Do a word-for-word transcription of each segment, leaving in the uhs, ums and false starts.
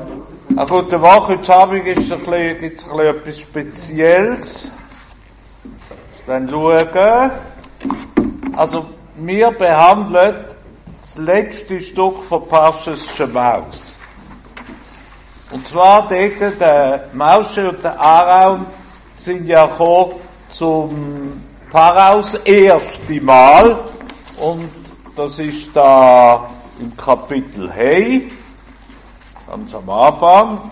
Eine gute Woche, heute Abend gibt es ein bisschen, gibt's ein bisschen etwas Spezielles. Dann schauen. Also, wir behandeln das letzte Stück von Parshas Shemaus. Und zwar dort, der Moshe und der Aaron sind ja gekommen zum Pharaos erste Mal. Und das ist da im Kapitel Hey, ganz am Anfang.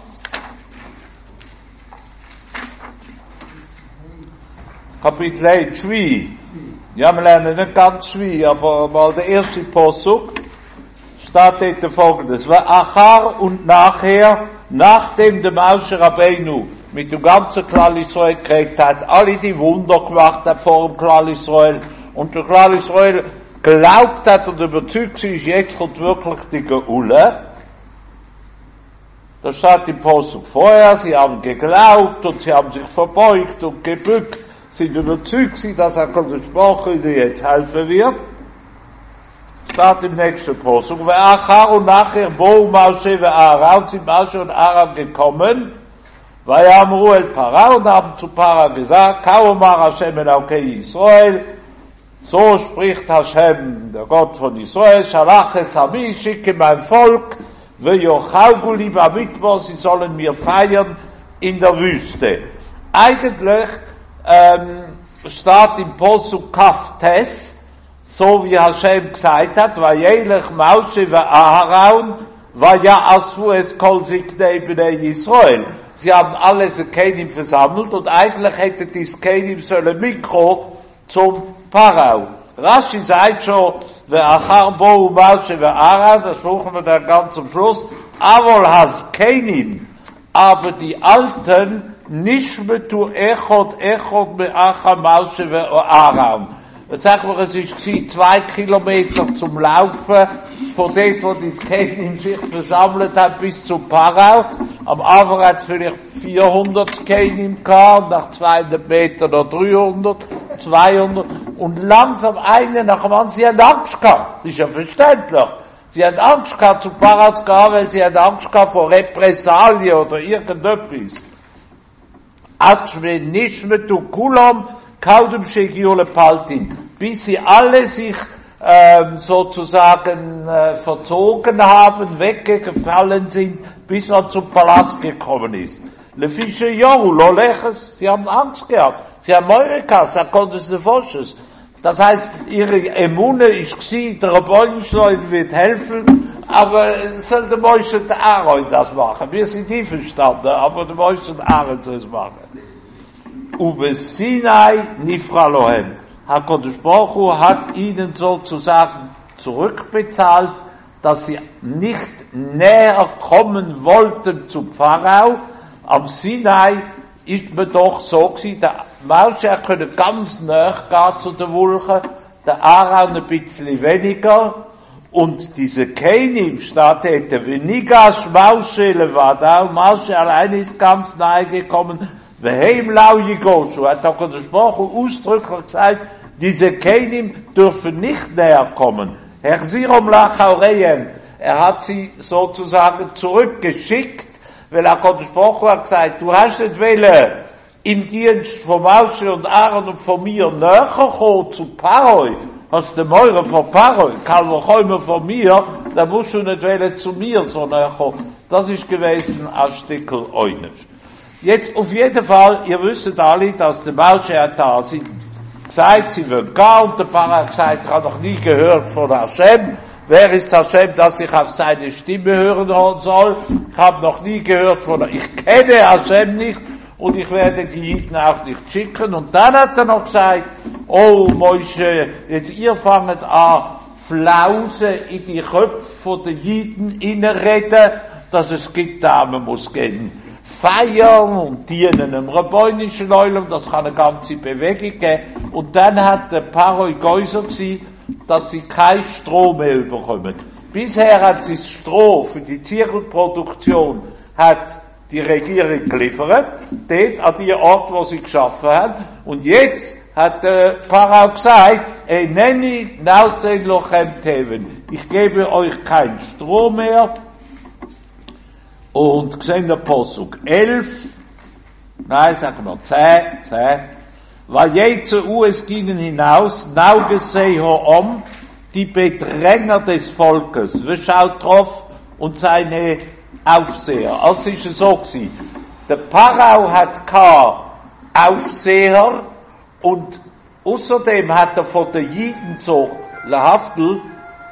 Kapitel Hey, Schwi. Ja, wir lernen nicht ganz Schwi, aber mal der erste Posuk steht dort folgendes. Achar und nachher, nachdem der Moshe Rabbeinu mit dem ganzen Klal Israel gekriegt hat, alle die Wunder gemacht hat vor dem Klal Israel, und der Klal Israel glaubt hat und überzeugt ist, jetzt kommt wirklich die Geule. Da steht im Posuk vorher, sie haben geglaubt und sie haben sich verbeugt und gebückt, sind überzeugt, dass er die Sprache ihnen jetzt helfen wird. Steht im nächsten Posuk. Und nachher, wo Moshe und Aaron, sind Moshe und Aaron gekommen, weil er am Ruhe Para und haben zu Para gesagt, Kaumar Hashem Elokei Israel, so spricht Hashem, der Gott von Israel, Shalach es Ami, schicke mein Volk, ve'yochaugu li b'mitbo, sie sollen mir feiern in der Wüste. Eigentlich ähm, steht im Posuk Kaftes, so wie Hashem gesagt hat, weil jährlich Moshe und Aaron, weil ja asu es kol ziknei bnei Israel. Sie haben alle Kenim versammelt und eigentlich hätte die Kenim sollen mitkommen zum Pharao. Rashi sagt schon, ve'achar bo Moshe und Aaron, das suchen wir dann ganz zum Schluss, avol has Kenim, aber die Alten nicht mehr tu echot echot me'achar Moshe und Aaron. Sagen wir, es ist zwei Kilometer zum Laufen, von dem, wo die Kenim sich versammelt hat, bis zum Pharao. Am Anfang hat es vielleicht vierhundert Kenim gehabt, nach zweihundert Metern noch dreihundert, zweihundert, und langsam eine nach dem anderen, sie haben Angst gehabt. Das ist ja verständlich. Sie haben Angst gehabt, zum Pharao zu gehen, weil sie haben Angst gehabt vor Repressalien oder irgendetwas. Atschwe nicht mehr du Kulam, kaudem Shegiole Paltin, bis sie alle sich ähm, sozusagen äh, verzogen haben, weggefallen sind, bis man zum Palast gekommen ist. Le Fische Joru, Loleches, sie haben Angst gehabt, sie haben Meurekas, er konnte es nicht vorstellen. Das heißt, ihre Emune ist gsi, der Rebäunislein wird helfen, aber soll der Moshe und Aaron das machen. Wir sind nie verstanden, aber der Moshe und Aaron soll es machen. Ube Sinai Nifra Lohem. HaKadosh Baruch Hu hat ihnen sozusagen zurückbezahlt, dass sie nicht näher kommen wollten zum Pharao. Am Sinai ist man doch so gewesen, der Moshe konnte ganz nahe gehen zu der Wolke, der Aaron ein bisschen weniger, und diese Kenim steht dort, Venigas Moshe levada, Moshe allein ist ganz nahe gekommen, Veheim lau Yigoshu, hat auch der Sprache ausdrücklich gesagt, diese Kenim dürfen nicht näher kommen. Herr Sirom Lachaureyen, er hat sie sozusagen zurückgeschickt, weil er Gott Sprache hat gesagt, du hast nicht wollen im Dienst von Moshe und Aaron und von mir näher kommen zu Paroi, hast du Meure von Paroi, kann noch kommen von mir, dann musst du nicht wollen zu mir so näher kommen. Das ist gewesen ein Stückel eines. Jetzt auf jeden Fall, ihr wisst alle, dass der Moshe hat da sie gesagt, sie wird gehen, und der Pharao hat gesagt, ich habe noch nie gehört von Hashem. Wer ist Hashem, dass ich auf seine Stimme hören soll? Ich habe noch nie gehört von, ich kenne Hashem nicht, und ich werde die Jiden auch nicht schicken. Und dann hat er noch gesagt, oh Moshe, jetzt ihr fangt an, Flause in die Köpfe der Jiden reinreden, dass es gibt, da man muss gehen. Feiern und dienen im rabbinischen Eulam, das kann eine ganze Bewegung geben. Und dann hat der Paroi Geuser gewesen, dass sie kein Stroh mehr bekommen. Bisher hat sie das Stroh für die Zirkelproduktion hat die Regierung geliefert, dort an die Ort, wo sie geschaffen hat. Und jetzt hat der Pharao gesagt, ey, nenni nausein lochem teven. Ich gebe euch kein Stroh mehr. Und gesehen der Posuk elf, nein, sagen wir zehn, zehn, weil je zu uns gingen hinaus, naugesei hoom, die Bedränger des Volkes, wir schaut drauf, und seine Aufseher. Also ist es so gewesen. Der Pharao hat keinen Aufseher, und außerdem hat er von den Jiden so, Lahaftel,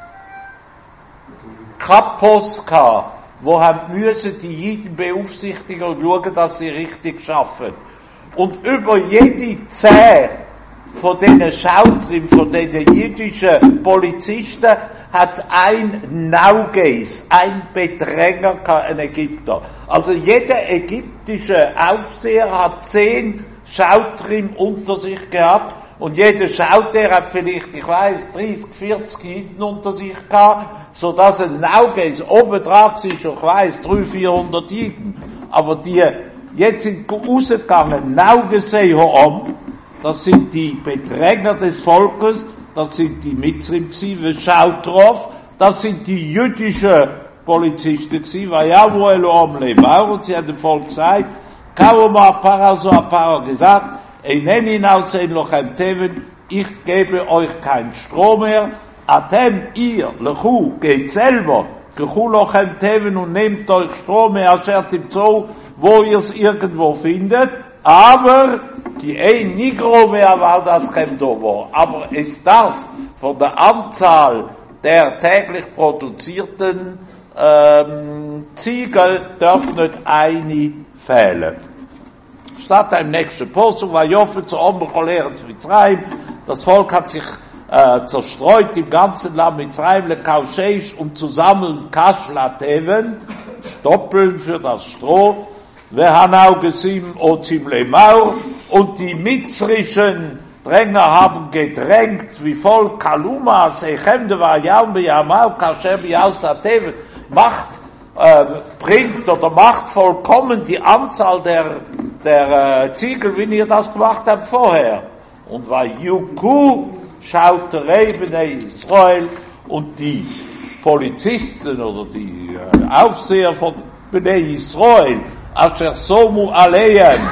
Kapos gehabt, wo haben müssen die Jiden beaufsichtigen und schauen, dass sie richtig schaffen. Und über jede zehn von diesen Schautrim, von diesen jüdischen Polizisten, hat ein Naugeis, ein Bedränger gehabt, ein Ägypter. Also jeder ägyptische Aufseher hat zehn Schautrim unter sich gehabt, und jeder Schauter hat vielleicht, ich weiß, dreißig, vierzig Jiden unter sich gehabt, so dass ein Naugeis oben drauf ist, ich weiß, dreihundert, vierhundert Jiden. Aber die jetzt sind rausgegangen, Naugesei hoom, das sind die Bedränger des Volkes, das sind die Mitzrim gsi, schaut drauf, das sind die jüdischen Polizisten gsi, weil ja wo Elohim leben auch, und sie haben dem Volk gesagt, Kauma Pharao, so hat Pharao gesagt, Eineni nausein lochem teven, ich gebe euch keinen Stroh mehr, atem ihr, lechu, geht selber, gechu lochem teven und nehmt euch Stroh mehr, aschert im Zoo, wo ihr es irgendwo findet, aber die ein Nigro wer war das Chemdovo, aber es darf von der Anzahl der täglich produzierten ähm, Ziegel darf nicht eine fehlen. Statt im nächsten Posuk war Joffe zu Ombercholeren zu Mitzrayim, das Volk hat sich äh, zerstreut im ganzen Land Mitzrayim, lekausheish, um zu sammeln Kashlateven, Stoppeln für das Stroh, wer hanau gesim ozim lemaur, und die mitzrischen Dränger haben gedrängt, wie voll Kaluma, sechemde war jaum beyamau, kasher biyausateven, macht, äh, bringt oder macht vollkommen die Anzahl der, der äh, Ziegel, wie ihr das gemacht habt vorher. Und war Yuku, schaut Rebene Israel, und die Polizisten oder die äh, Aufseher von Bnei Israel, Asher Somu Aleim,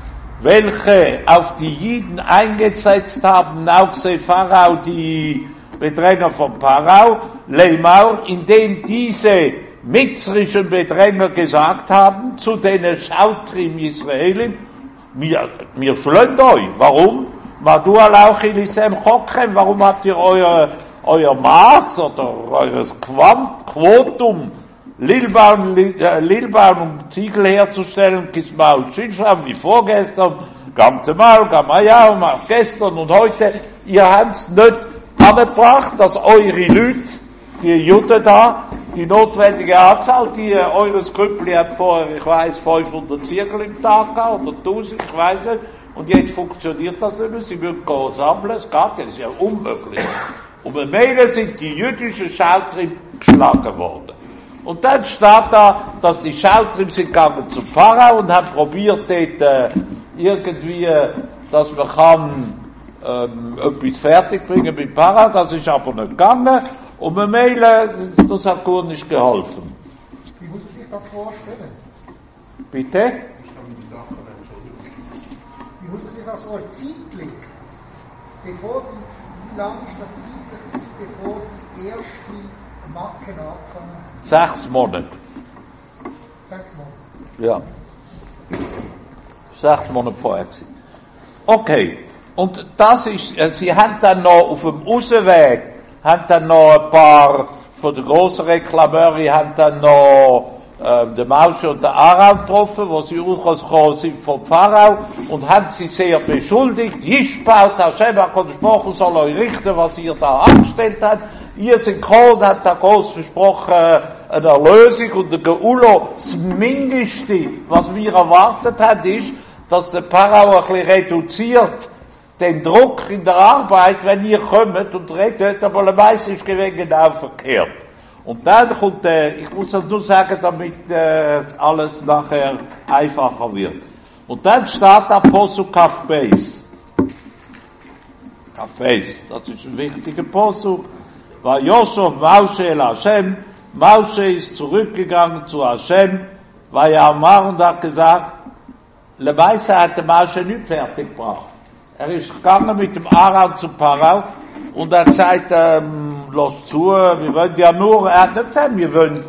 welche auf die Jiden eingesetzt haben, auch se Pharao, die Bedränger von Pharao, Leimaur, indem diese mitzrischen Bedränger gesagt haben, zu denen Schautrim Israelim, mir, mir schlönt euch. Warum? Madu alauch ilisem chokchem, warum habt ihr euer, euer Maß oder eures Quant, Quotum, Lilbaum, Lilbaum, um Ziegel herzustellen, Kismaul Shinsham, wie vorgestern, ganze Mal, Gamayaum, auch gestern und heute, ihr habt's nicht angebracht, dass eure Leute, die Juden da, die notwendige Anzahl, die äh, eures Krüppli hat vorher, ich weiß, fünfhundert Ziegel im Tag gehabt, oder tausend, ich weiß nicht, und jetzt funktioniert das nicht mehr, sie müssen gehen sammeln, es geht ja, das ist ja unmöglich. Und bei mir sind die jüdischen Schautrim geschlagen worden. Und dann steht da, dass die Schautrim sind gegangen zum Pharao und haben probiert, dort äh, irgendwie, dass man kann ähm, etwas fertigbringen mit Pharao, das ist aber nicht gegangen. Und bei mir, das hat gar nicht geholfen. Wie muss man sich das vorstellen? Bitte? Wie muss man sich das vorstellen? Zeitlich, bevor die, wie lang ist das zeitlich, bevor die erste Macken angefangen hat? Sechs Monate. Sechs Monate? Ja. Sechs Monate vorher gewesen. Okay. Und das ist, sie haben dann noch auf dem Ausweg, haben dann noch ein paar von den grossen Reklameuren, haben dann noch äh, den Mausche und den Aram getroffen, wo sie rausgekommen sind vom Pharao, und haben sie sehr beschuldigt. Yishpaut Hashem HaKadosh Baruch Hu soll euch richten, was ihr da angestellt habt. Ihr sind gekommen, hat da groß versprochen, eine Erlösung und der Geulo. Das Mindeste, was wir erwartet haben, ist, dass der Pharao ein bisschen reduziert den Druck in der Arbeit, wenn ihr kommt und redet, aber meistens ist es genau verkehrt. Und dann kommt, äh, ich muss das nur sagen, damit äh, alles nachher einfacher wird. Und dann steht Apostel Kafbeis. Kafbeis, das ist ein wichtiger Apostel. Weil Josef Moshe el Hashem, Moshe ist zurückgegangen zu Hashem, war ja am Mar und hat gesagt, Le Meise hat der Moshe nicht fertig gebracht. Er ist gegangen mit dem Aaron zu Pharao und er hat gesagt, ähm, lass zu, wir wollen ja nur, er hat nicht gesagt, wir wollen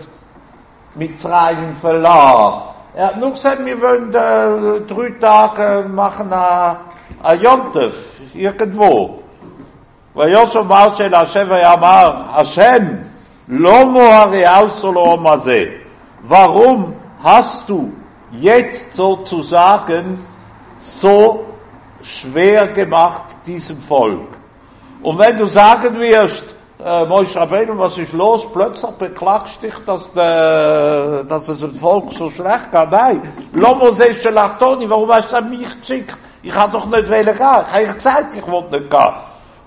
Mitzrayim verlassen. Er hat nur gesagt, wir wollen äh, drei Tage machen a, a Yontef, irgendwo. Weil Yosef Moshe Hashem Yamar, Hashem, Lomo Hariauso Lomo Ze. Warum hast du jetzt sozusagen so schwer gemacht diesem Volk? Und wenn du sagen wirst, äh, Moshe Rabbeinu, was ist los? Plötzlich beklagst dich, dass, de, dass es dem Volk so schlecht geht. Nein. Lomo Ze Shelachtoni, warum hast du mich geschickt? Ich kann doch nicht wollen gehen. Ich habe gesagt, ich wollte nicht gehen.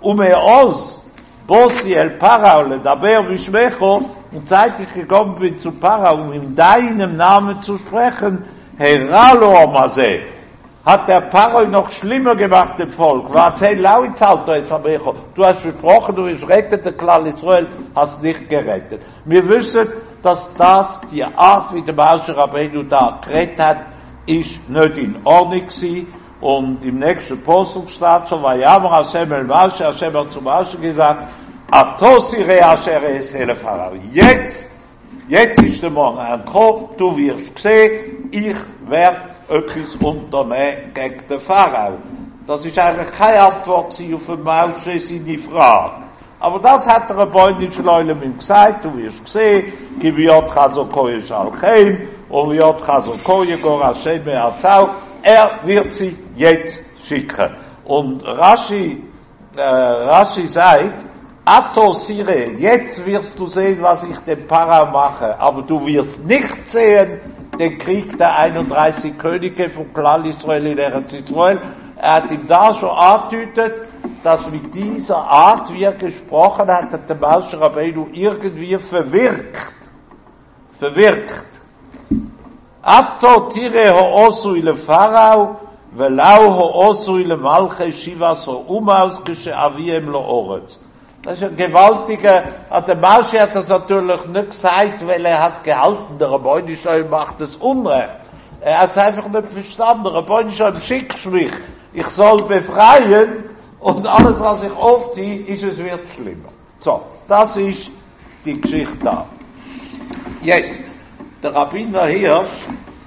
Umeoz, Bosi el Pharao, ledaber vishmecho, und seit ich gekommen bin zu Pharao, um in deinem Namen zu sprechen, heralo amase, hat der Pharao noch schlimmer gemacht dem Volk. Erzähl laut Alter, es habe ich, du hast versprochen, du wirst retten, der Klal Israel, hast nicht gerettet. Wir wissen, dass das, die Art, wie der Moshe Rabbeinu da gerettet hat, ist nicht in Ordnung gewesen. Und im nächsten Postung steht so, weil Yamar Hashem el Moshe, Hashem hat zu Moshe gesagt, Atos ire asher esele Pharao. Jetzt, jetzt ist der Morgen angekommen, du wirst sehen, ich werde etwas unternehmen gegen den Pharao. Das ist eigentlich keine Antwort auf den Moshe seine Frage. Aber das hat der Rebbeinu Shloilem ihm gesagt, du wirst sehen, Giviot Chazokoye Shalchem, und Giviot Chazokoye Gor Hashem Me'atzau, er wird sie jetzt schicken. Und Rashi, äh, Rashi sagt, Ato Sire, jetzt wirst du sehen, was ich dem Pharao mache, aber du wirst nicht sehen, den Krieg der einunddreißig Könige von Klal Israel in Eretz Israel. Er hat ihm da schon angedeutet, dass mit dieser Art, wie er gesprochen hat, hat der Moshe Rabbeinu irgendwie verwirkt. Verwirkt. Ato tire ho-osu ile Pharao, velau ho-osu ile Malche Shivas ho-umaus, geshe aviem lo oretz. Das ist ein gewaltiger, der Moshe hat das natürlich nicht gesagt, weil er hat gehalten, der Rebbeinu Shalom macht es Unrecht. Er hat es einfach nicht verstanden, der Rebbeinu Shalom schickt mich, ich soll befreien, und alles, was ich aufziehe, ist, es wird schlimmer. So, das ist die Geschichte da. Jetzt, der Rabbiner Hirsch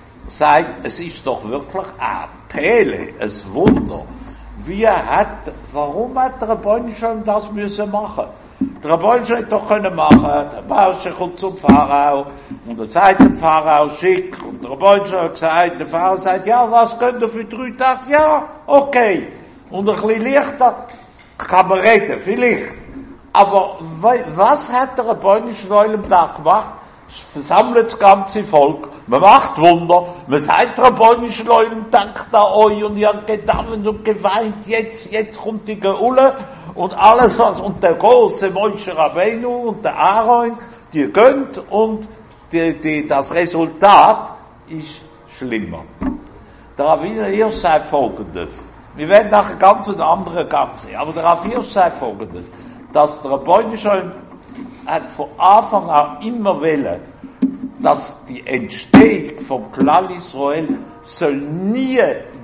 sagt, es ist doch wirklich ein Pele, ein Wunder. Wie hat, warum hat der Rebbeinu Shalom das müssen machen? Der Rebbeinu Shalom hätte doch können machen, der Moshe kommt zum Pharao, und er sagt dem Pharao, schick, und der Rebbeinu Shalom hat gesagt, der Pharao sagt, ja, was könnt ihr für drei Tage? Ja, okay. Und ein bisschen leichter kann man reden, vielleicht. Aber was hat der Rebbeinu Shalom da gemacht? Versammelt das ganze Volk, man macht Wunder, man sagt, Rebbeinu Shalom, dankt an euch, und ihr habt gedammt und geweint, jetzt, jetzt kommt die Geule, und alles was, und der große Moshe Rabbeinu und der Aaron, die gönnt, und die, die, das Resultat ist schlimmer. Der Rabbiner Hirsch sagt Folgendes, wir werden nachher ganz einen anderen Gang sehen, aber der Rabbiner Hirsch sagt Folgendes, dass der Rebbeinu Shalom hat von Anfang an immer wollen, dass die Entstehung vom Klal Israel soll nie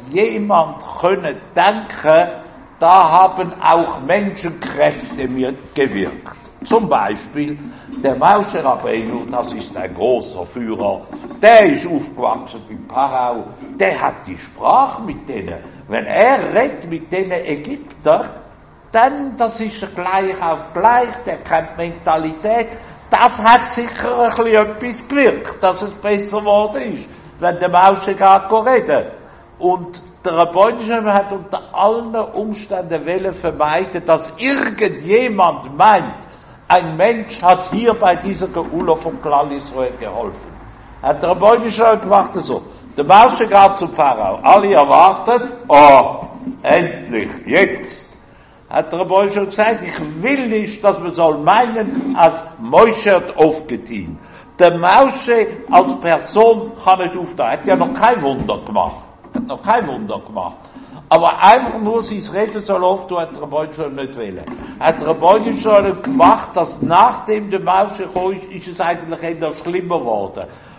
jemand können denken, da haben auch Menschenkräfte mitgewirkt. Zum Beispiel der Moshe Rabbeinu, das ist ein großer Führer, der ist aufgewachsen im Pharao, der hat die Sprache mit denen. Wenn er redet mit den Ägyptern, dann, das ist gleich auf gleich, der kennt Mentalität, das hat sicher ein bisschen etwas gewirkt, dass es besser geworden ist, wenn der Moshe geht reden. Und der Rebbeinu Shalom hat unter allen Umständen wollen vermeiden, dass irgendjemand meint, ein Mensch hat hier bei dieser Geula vom Klal Israel geholfen. Hat der Rebbeinu Shalom gemacht so. Der Moshe geht zum Pharao, alle erwartet, oh, endlich, jetzt. Hat der Rebbeinu schon gesagt, ich will nicht, dass man soll meinen, als Moshe hat aufgetan. Der Moshe als Person kann nicht auftreten. Er hat ja noch kein Wunder gemacht. Er hat noch kein Wunder gemacht. Aber einfach nur sein Reden soll auftreten, hat der Rebbeinu schon nicht wollen. Hat der Rebbeinu schon gemacht, dass nachdem der Moshe gekommen ist, ist es eigentlich eher schlimmer geworden.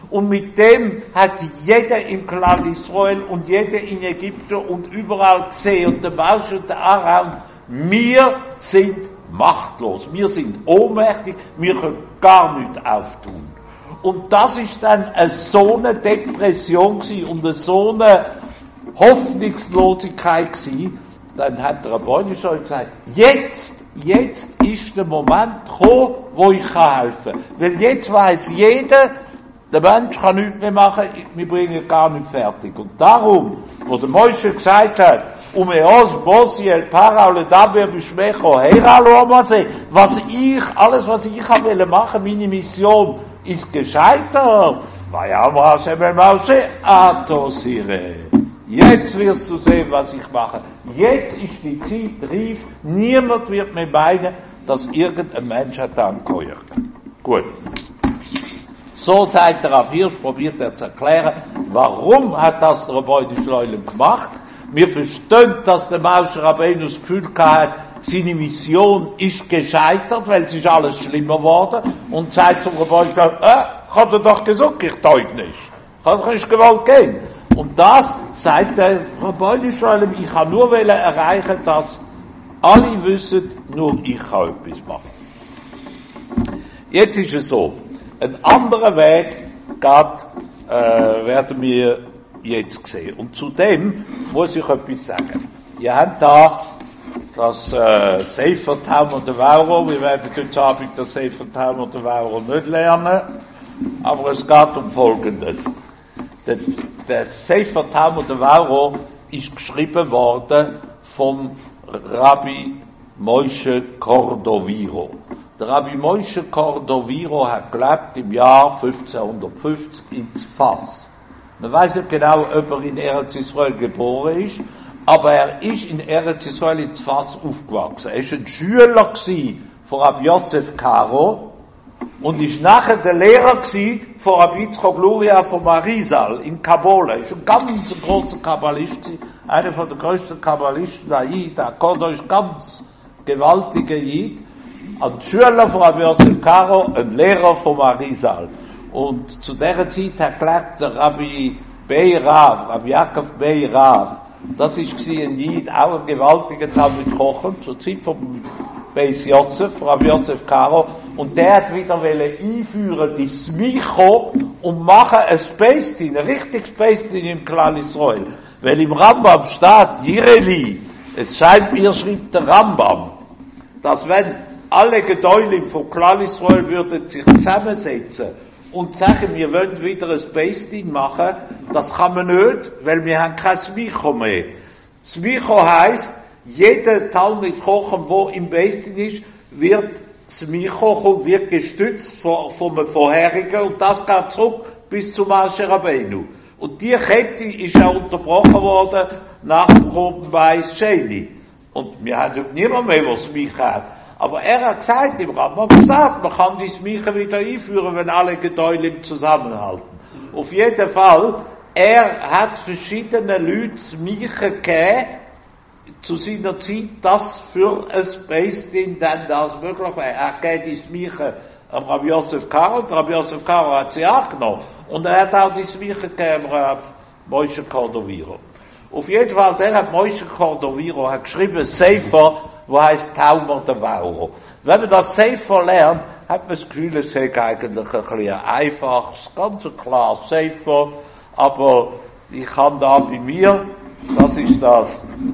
Und mit dem hat jeder im Clan Israel und jeder in Ägypten und überall gesehen, und der Moshe und der Aaron, wir sind machtlos, wir sind ohnmächtig, wir können gar nichts auftun. Und das ist dann eine so eine Depression gewesen und eine so eine Hoffnungslosigkeit gewesen. Dann hat der Rabbi schon gesagt, jetzt, jetzt ist der Moment gekommen, wo ich helfen kann. Weil jetzt weiss jeder, der Mensch kann nichts mehr machen, wir bringen gar nicht fertig. Und darum, wo der Moshe gesagt hat, um eos Bosi el Para le Daber Bishmecho Heralomase, was ich, alles was ich wollte machen, meine Mission, ist gescheitert. Vayamra Hashem el Moshe Atosire. Jetzt wirst du sehen, was ich mache. Jetzt ist die Zeit reif. Niemand wird mir meinen, dass irgendein Mensch hat angeheuert. Gut. So sagt der Rav Hirsch, probiert er zu erklären, warum hat das der Rabbeinu Shloilem gemacht. Wir verstehen, dass der Moshe Rabbeinu das Gefühl hat, seine Mission ist gescheitert, weil es ist alles schlimmer geworden. Und sagt zum Rabbeinu Shloilem, äh, ich hatte doch gesagt, ich teug nicht. Ich habe nicht gewollt gehen. Und das sagt der Rabbeinu Shloilem, ich kann nur erreichen, dass alle wissen, nur ich kann etwas machen. Jetzt ist es so, ein anderer Weg geht, äh, werden wir jetzt sehen. Und zudem muss ich etwas sagen. Ihr habt da das äh, Sefer Talmud Devauro, wir werden heute Abend das Sefer Talmud Devauro nicht lernen, aber es geht um Folgendes. Der, der Sefer Talmud Devauro ist geschrieben worden vom Rabbi Moshe Cordoviro. Der Rabbi Moshe Cordoviro hat gelebt im Jahr fünfzehnhundertfünfzig in Tzfas. Man weiß nicht genau, ob er in Eretz Israel geboren ist, aber er ist in Eretz Israel in Tzfas aufgewachsen. Er war ein Schüler von Rabbi Yosef Karo und ist nachher der Lehrer von Rabbi Yitzchok Luria von Marizal in Kabul. Er ist ein ganz großer Kabbalist, einer von den größten Kabbalisten, der Yid, der Kodosh, ganz gewaltiger Yid. Ein Schüler von Rabbi Yosef Karo, ein Lehrer von Marizal. Und zu dieser Zeit hat gelernt der Rabbi Beirav, Rabbi Yaakov Beirav. Das war ein Jid, auch ein gewaltiger Talmid Chochem, zur Zeit von Beis Yosef, Rabbi Yosef Karo. Und der hat wieder einführen die Smicho und machen ein Space-Din, ein richtiges Space-Din im Klal Israel. Weil im Rambam steht, Jireli, es scheint mir, schreibt der Rambam, dass wenn alle Gedäulim vom Klal Israel würden sich zusammensetzen und sagen, wir wollen wieder ein Space-Din machen, das kann man nicht, weil wir haben kein Smicho mehr. Smicho heisst, jeder Talmid Chochem, der im Space-Din ist, wird Smicho und wird gestützt vom, vom vorherigen und das geht zurück bis zum Moshe Rabbeinu. Und die Kette ist auch unterbrochen worden nach dem Choben Beis Sheni. Und wir haben niemand mehr, der Smicho hat. Aber er hat gesagt, im Rambam steht, man kann die Smiche wieder einführen, wenn alle Gedäulim zusammenhalten. Auf jeden Fall, er hat verschiedene Leute Smiche gegeben, zu seiner Zeit, das für ein Space-Din dann das möglich war. Er hat gegeben die Smiche am Rabbi Yosef Karo, und Rabbi Yosef Karo hat sie angenommen. Und er hat auch die Smiche gegeben am Rabbi Moshe Cordoviro. Auf jeden Fall, der hat Moshe Cordoviro hat geschrieben, Sefer, wo heißt Talmud Devauro. Wenn man das Sefer lernt, hat man das Gefühl, es ist eigentlich ein bisschen einfaches, ganz klar Sefer, aber ich kann da bei mir, das ist das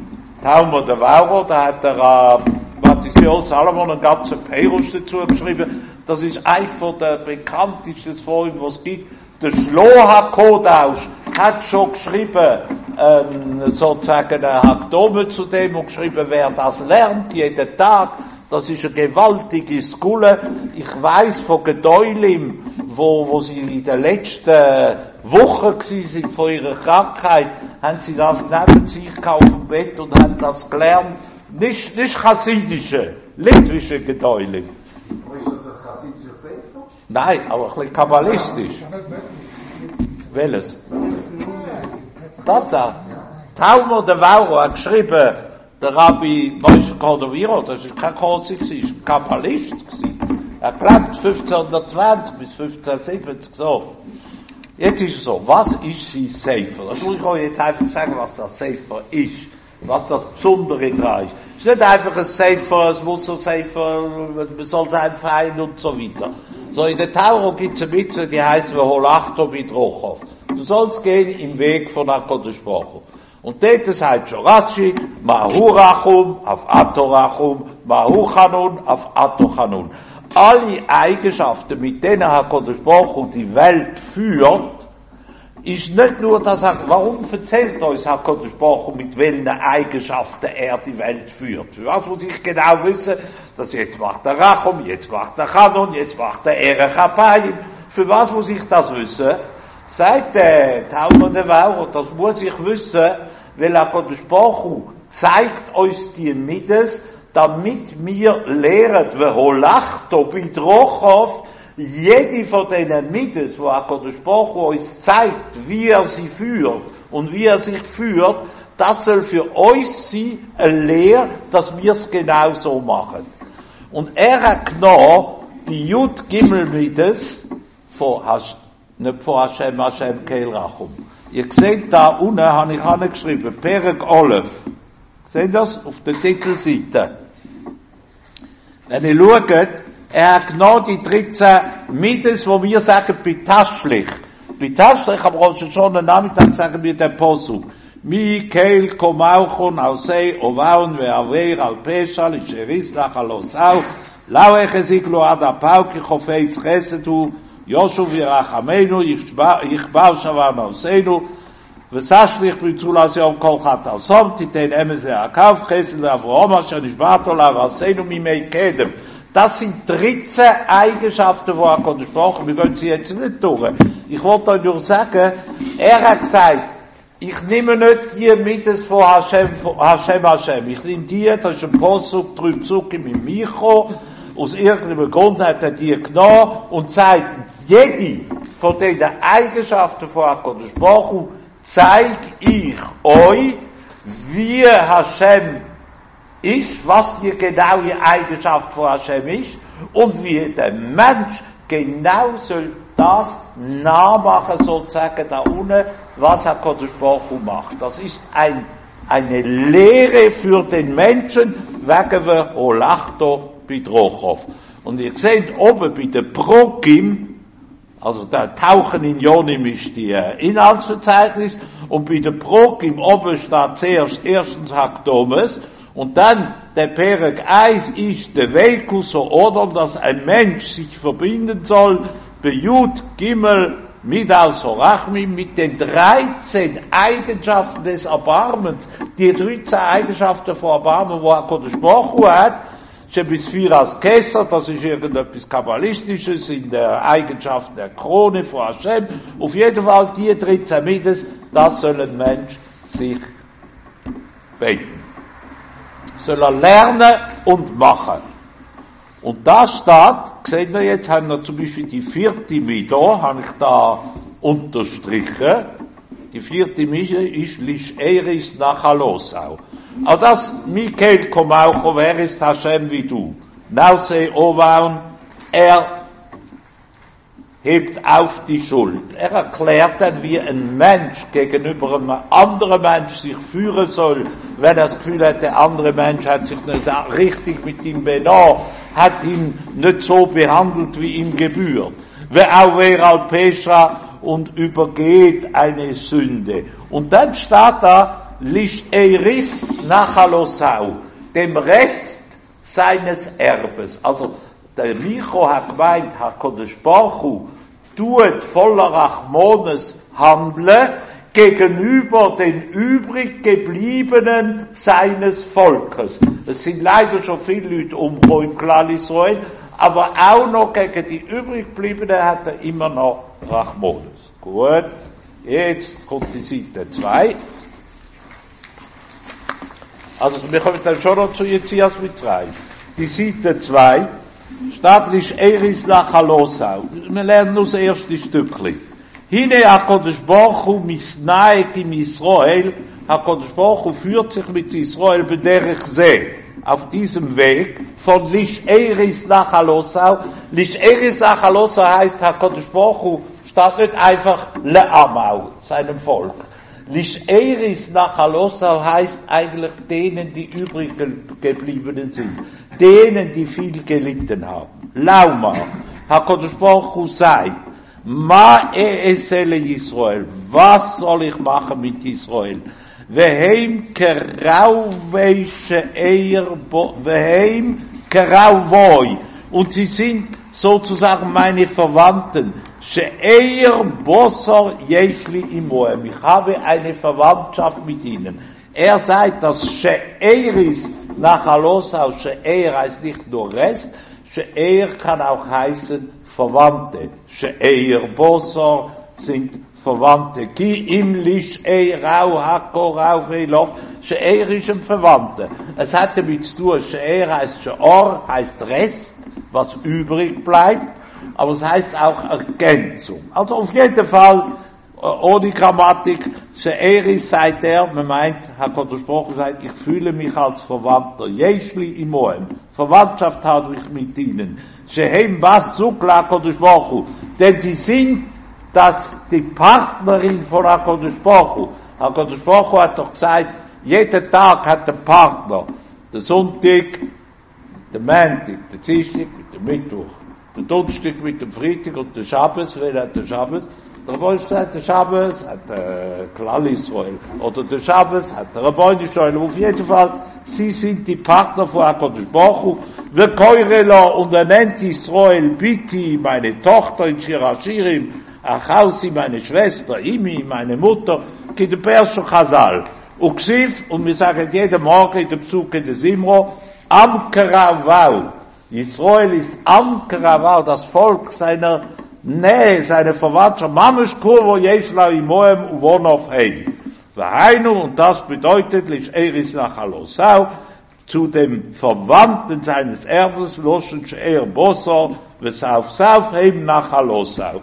Talmud Devauro, da hat der äh, Matthieu Salomon einen ganzen Peirus dazu geschrieben, das ist einer der bekanntesten Folgen, was es gibt. Der Shloha Kodausch hat schon geschrieben, ähm, sozusagen eine Hakdome zu dem und geschrieben, wer das lernt, jeden Tag, das ist eine gewaltige Skule. Ich weiss von Gedäulim, wo, wo sie in den letzten Wochen gewesen sind von ihrer Krankheit, haben sie das neben sich auf dem Bett und haben das gelernt. Nicht, nicht chassidische, litwische Gedäulim. Ist das ein chassidischer Sefer? Nein, aber ein bisschen kabbalistisch. Welches? Das da. Talmud Devauro hat geschrieben, der Rabbi Moshe Cordoviro, das ist kein Chassid, das ist ein Kabbalist gewesen. Er gelebt fünfzehnhundertzwanzig bis fünfzehnhundertsiebzig, so. Jetzt ist es so, was ist sein Sefer? Das muss ich euch jetzt einfach sagen, was das Sefer ist. Was das Besondere daran ist. Es ist nicht einfach ein Sefer, es muss ein Sefer, man soll sein fein und so weiter. So, in der Tauro gibt es eine Mitzvah, die heißt, Holachto Bidrochov. Du sollst gehen im Weg von HaKadosh Baruch Hu. Und dort sagt schon Rashi, Mahu Rachum auf Atorachum, Mahu Chanun auf Atochanun. Alle Eigenschaften, mit denen HaKadosh Baruch Hu die Welt führt, ist nicht nur, dass er, warum erzählt uns HaKadosh Baruch Hu, mit welchen Eigenschaften er die Welt führt? Für was muss ich genau wissen, dass jetzt macht der Rachum, jetzt macht der Chanun, jetzt macht der Erech Apayim. Für was muss ich das wissen? Sagt der Tauber der Wauro, das muss ich wissen, weil HaKadosh Baruch Hu zeigt uns die Midas, damit wir lernen, Veholachto Bidrochov, jede von diesen Midas, wo HaKadosh Baruch Hu uns zeigt, wie er sie führt und wie er sich führt, das soll für uns sein, eine Lehre, dass wir es genau so machen. Und er hat genommen, die Jud Gimel Midas, von Hashem, nicht von Hashem, Hashem Keil Rachum. Ihr seht da unten, habe ich angeschrieben, Perek Olef. Seht ihr das? Auf der Titelseite. Wenn ihr schaut, er hat genau die dreizehn Midas, wo wir sagen, Bitaschlich. Bitaschlich, aber auch schon am Nachmittag sagen wir den Posuk. Mi keil komauchon ausei ovaun ve'aveir al pesha l'sheris lach alosau lau echeziklo ad apau ki chofeitz chesed hu יושו וירחמנו, יכבר שבר נעשינו, וסשליך ביצולס יום כל חטא תיתן אמס לעקב, חסד לאברהם, אשר נשבעת לו לעשינו מימי קדם. Das sind dreizehn Eigenschaften, die HaKadosh Baruch Hu, wir gehen sie jetzt nicht durch. Ich wollte euch nur sagen, er hat gesagt, ich nehme nicht die Midas von Hashem, Hashem, Hashem. Ich nehme die, das ist ein Posuk, drei Psukim im Micho, aus irgendeinem Grund hat er die genommen und sagt, jede von diesen Eigenschaften von HaKadosh Baruch Hu zeige ich euch, wie Hashem ist, was die genaue Eigenschaft von Hashem ist und wie der Mensch genau soll das nachmachen, sozusagen da unten, was HaKadosh Baruch Hu macht. Das ist ein, eine Lehre für den Menschen, wegen wir Holachto Bidrochov. Und ihr seht oben bei der Prokim, also da tauchen in Jonim ist die äh, Inhaltsverzeichnis, und bei der Prokim oben steht zuerst erstens Hakdomes, und dann der Perek eins ist der Vekus oder dass ein Mensch sich verbinden soll, Bejud Gimel Midas Horachmim, mit den dreizehn Eigenschaften des Erbarmens, die dreizehn Eigenschaften von Erbarmen, wo HaKadosh Baruch Hu hat, bis vier als Kesser, das ist irgendetwas Kabbalistisches in der Eigenschaft der Krone von Hashem. Auf jeden Fall, die dreizehn Midas, das soll ein Mensch sich beten. Soll er lernen und machen. Und da steht, seht ihr jetzt, haben wir zum Beispiel die vierte Mida, habe ich da unterstrichen. Die vierte Mida ist Lish Eris Nachalosau. Auch das, Mikael Komaucho, wer ist Hashem wie du? Nausei Ovaun, er hebt auf die Schuld. Er erklärt dann, wie ein Mensch gegenüber einem anderen Mensch sich führen soll, wenn er das Gefühl hat, der andere Mensch hat sich nicht richtig mit ihm benommen, hat ihn nicht so behandelt, wie ihm gebührt. Wer auch wer al Pesha und übergeht eine Sünde. Und dann steht da, Lish Eiris Nachalosau, dem Rest seines Erbes. Also, der Micho hat gemeint, HaKadosh Baruch Hu tut voller Rachmones handeln gegenüber den übrig gebliebenen seines Volkes. Es sind leider schon viele Leute umgekommen im Klal Israel, aber auch noch gegen die übrig gebliebenen hat er immer noch Rachmones. Gut, jetzt kommt die Seite zwei. Also, wir kommen dann schon noch zu Jetzias Mitzrayim. Die Seite zwei, staatlich Eris Nachalosau. Wir lernen nur das erste Stückchen. Hine HaKadosh Baruch Hu misnaet im Israel. HaKadosh Baruch Hu führt sich mit Israel bederich seh. Auf diesem Weg von Lish Eris Nachalosau. Lish Eris Nachalosau heißt, HaKadosh Baruch Hu Statt nicht einfach Le'amau, seinem Volk. Lish-Eris nach Halosau heißt eigentlich denen, die übrig gebliebenen sind. Denen, die viel gelitten haben. Lauma. HaKadosh Baruch Hu sagt, Ma e'esele Yisrael. Was soll ich machen mit Israel? Veheim kerauvei she'eir bo, veheim kerauvoi. Und sie sind sozusagen meine Verwandten. She'eir bosor yeshli imoem. Ich habe eine Verwandtschaft mit ihnen. Er sagt, dass She'eir ist nach Halosau. She'eir heißt nicht nur Rest. She'eir kann auch heißen Verwandte. She'eir bosor sind Verwandte. Ki im lish eirau hakorau veloch. She'eir ist ein Verwandter. Es hat damit zu tun, She'eir heißt She'or, heißt Rest, was übrig bleibt, aber es heißt auch Ergänzung. Also auf jeden Fall, ohne Grammatik, She'eir ist seit der, man meint, HaKadosh Baruch Hu sagt, ich fühle mich als Verwandter. Yeshli imoem. Verwandtschaft habe ich mit ihnen. Shehem bas sukla HaKadosh Baruch Hu. Denn sie sind das die Partnerin von HaKadosh Baruch Hu. HaKadosh Baruch Hu hat doch gesagt, jeden Tag hat der Partner. Der Sonntag, der Montag, der Dienstag mit dem Mittwoch, der Donnerstag mit dem Freitag und der Schabbos, wer hat der Schabbos? Der Rabbi sagt, der Schabbos hat der Klal Israel. Oder der Schabbos hat der Rabbi Israel. Auf jeden Fall, sie sind die Partner von HaKadosh Baruch Hu. Wir keurela und er nennt Israel Biti, meine Tochter in Shirashirim, Achausi, meine Schwester, Imi, meine Mutter, ki de Persho Chazal. Und Gsif, und wir sagen jeden Morgen in der Psuke des Imro, Am Keravau. Israel ist Am Keravau, das Volk seiner Nähe, seiner Verwandtschaft. Mamish Kurvo Yeshla Imoem Uvonov Heim. Verheinu, und das bedeutet, Lish Eris nach Halosau, zu dem Verwandten seines Erbes, Loschen She'er Bosor, Vesauf Sauf Heim nach Halosau.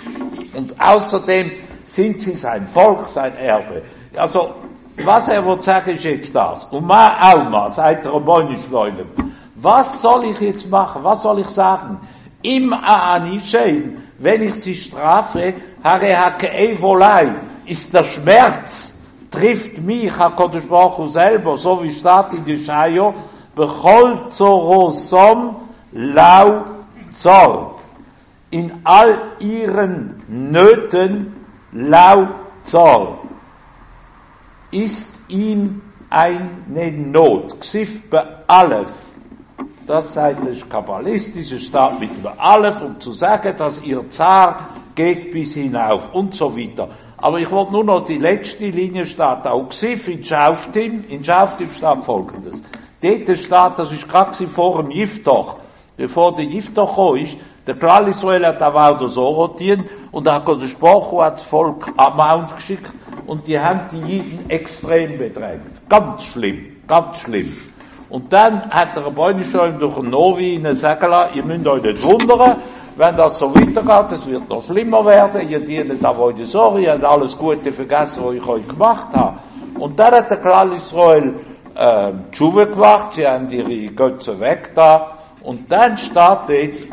Und außerdem sind sie sein Volk, sein Erbe. Also, was er wird sagen, ist jetzt das. Und ma Auma, sagt der Rabboni Shloilem. Was soll ich jetzt machen? Was soll ich sagen? Im Aanisheim, wenn ich sie strafe, hare hake evolai, ist der Schmerz, trifft mich, HaKadosh Baruch Hu selber, so wie steht in Jesaja, bechol zorosom lau zor. In all ihren Nöten lau zor. Ist ihm eine Not. Gsif be'alef. Das sei das kabbalistische Staat mit be'alef, um zu sagen, dass ihr Zar geht bis hinauf und so weiter. Aber ich wollte nur noch die letzte Linie starten. Auch Gsif in Schaftim, in Schaftim steht Folgendes. Dort steht, das ist gerade vor dem Yiftoch, bevor der Yiftoch gekommen ist, der Klal Israel hat auch das Orotieren und der HaKadosh Baruch Hu hat das Volk am Mount geschickt und die haben die Jiden extrem bedrängt. Ganz schlimm, ganz schlimm. Und dann hat der Rabbi Shalom durch ein Novi ihnen sagen lassen, ihr müsst euch nicht wundern, wenn das so weitergeht, es wird noch schlimmer werden, ihr dient Avodah Zorah, ihr habt alles Gute vergessen, was ich euch gemacht habe. Und dann hat der Klal Israel äh, Tshuve gemacht, sie haben ihre Götze weg da, und dann steht dort,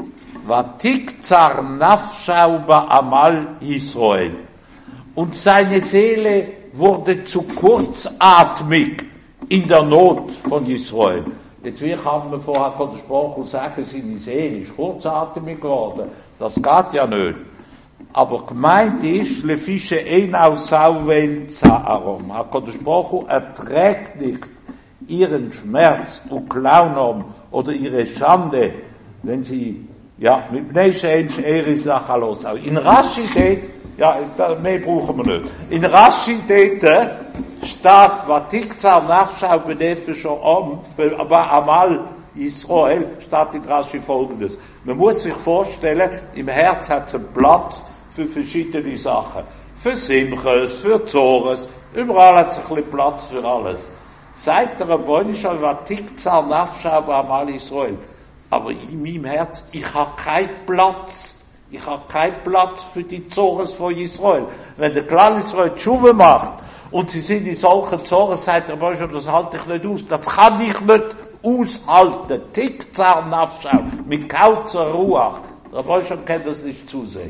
Vatikzar nafshau ba'amal Israel. Und seine Seele wurde zu kurzatmig in der Not von Israel. Jetzt kann man vorher HaKadosh Baruch Hu sagen, seine Seele ist kurzatmig geworden. Das geht ja nicht. Aber gemeint ist, lefische einau sauvel za'arom. HaKadosh Baruch Hu erträgt nicht ihren Schmerz und Klaunom oder ihre Schande, wenn sie ja, mit Bnei-She'en She'eris nach Halosau. In Rashi steht, ja, mehr brauchen wir nicht. In Rashi steht, steht, Vatikzar Nafshau Benefesh Om, aber Amal Israel, steht in Rashi Folgendes. Man muss sich vorstellen, im Herz hat es einen Platz für verschiedene Sachen. Für Simches, für Zores, überall hat es ein bisschen Platz für alles. Seit der Rabbi Shalom Vatikzar Nafshau Amal Israel. Aber in meinem Herz, ich habe keinen Platz. Ich habe keinen Platz für die Zores von Israel. Wenn der Klal Israel Tshuve macht, und sie sind in solchen Zores, sagt der Rabbi, das halte ich nicht aus. Das kann ich nicht aushalten. Tikzar Nafshau, mit kauzer Ruach. Der Rabbi kennt das nicht zusehen.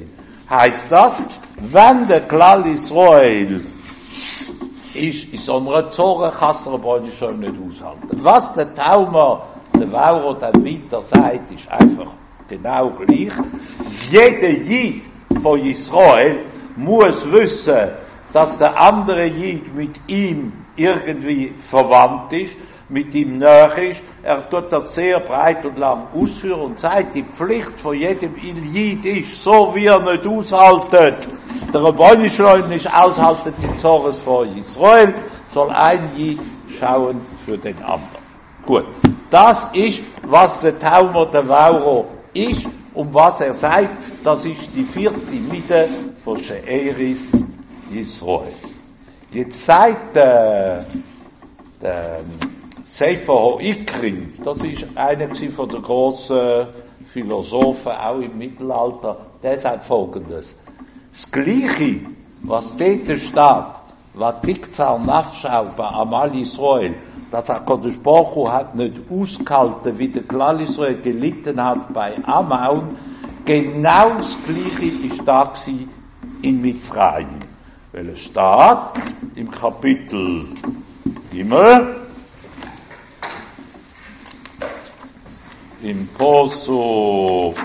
heißt das, wenn der Klal Israel ist, in so einer Zore, kann es der Rebbeinu Shalom nicht aushalten. Was der Taumer, der Vauro dann weiter sagt, ist einfach genau gleich. Jeder Jid von Israel muss wissen, dass der andere Jid mit ihm irgendwie verwandt ist, mit ihm nahe ist. Er tut das sehr breit und lang ausführen und sagt, die Pflicht von jedem Jid ist, so wie er nicht aushaltet, der Rebbeinu Shalom nicht aushaltet die Zores von Israel, soll ein Jid schauen für den anderen. Gut, das ist, was der Taumer der Vauro ist und was er sagt, das ist die vierte Mitte von She'eris Israel. Jetzt sagt der, der Sefer Ha'ikrim, das ist einer von den grossen Philosophen, auch im Mittelalter, der sagt Folgendes. Das Gleiche, was dort steht, was Tikzar Nafshau bei Amal Israel, dass HaKadosh Baruch Hu hat nicht ausgehalten, wie der Klal Israel gelitten hat bei Amaun, genau das Gleiche ist da gewesen in Mitzrayim. Weil es steht im Kapitel Gimel, im Posuk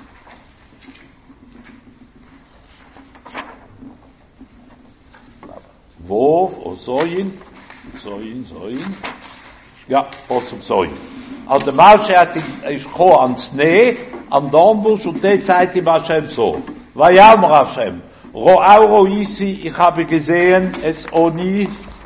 Wurf, o Soin, Soin, Soin, ja, Posuk Soin. Also der Moshe hat ihn, ist gekommen ans Schnee, am Dornbusch, und der sagt ihm Hashem so, Vayam Hashem, Ro'au Ro'isi, ich habe gesehen, es Oni,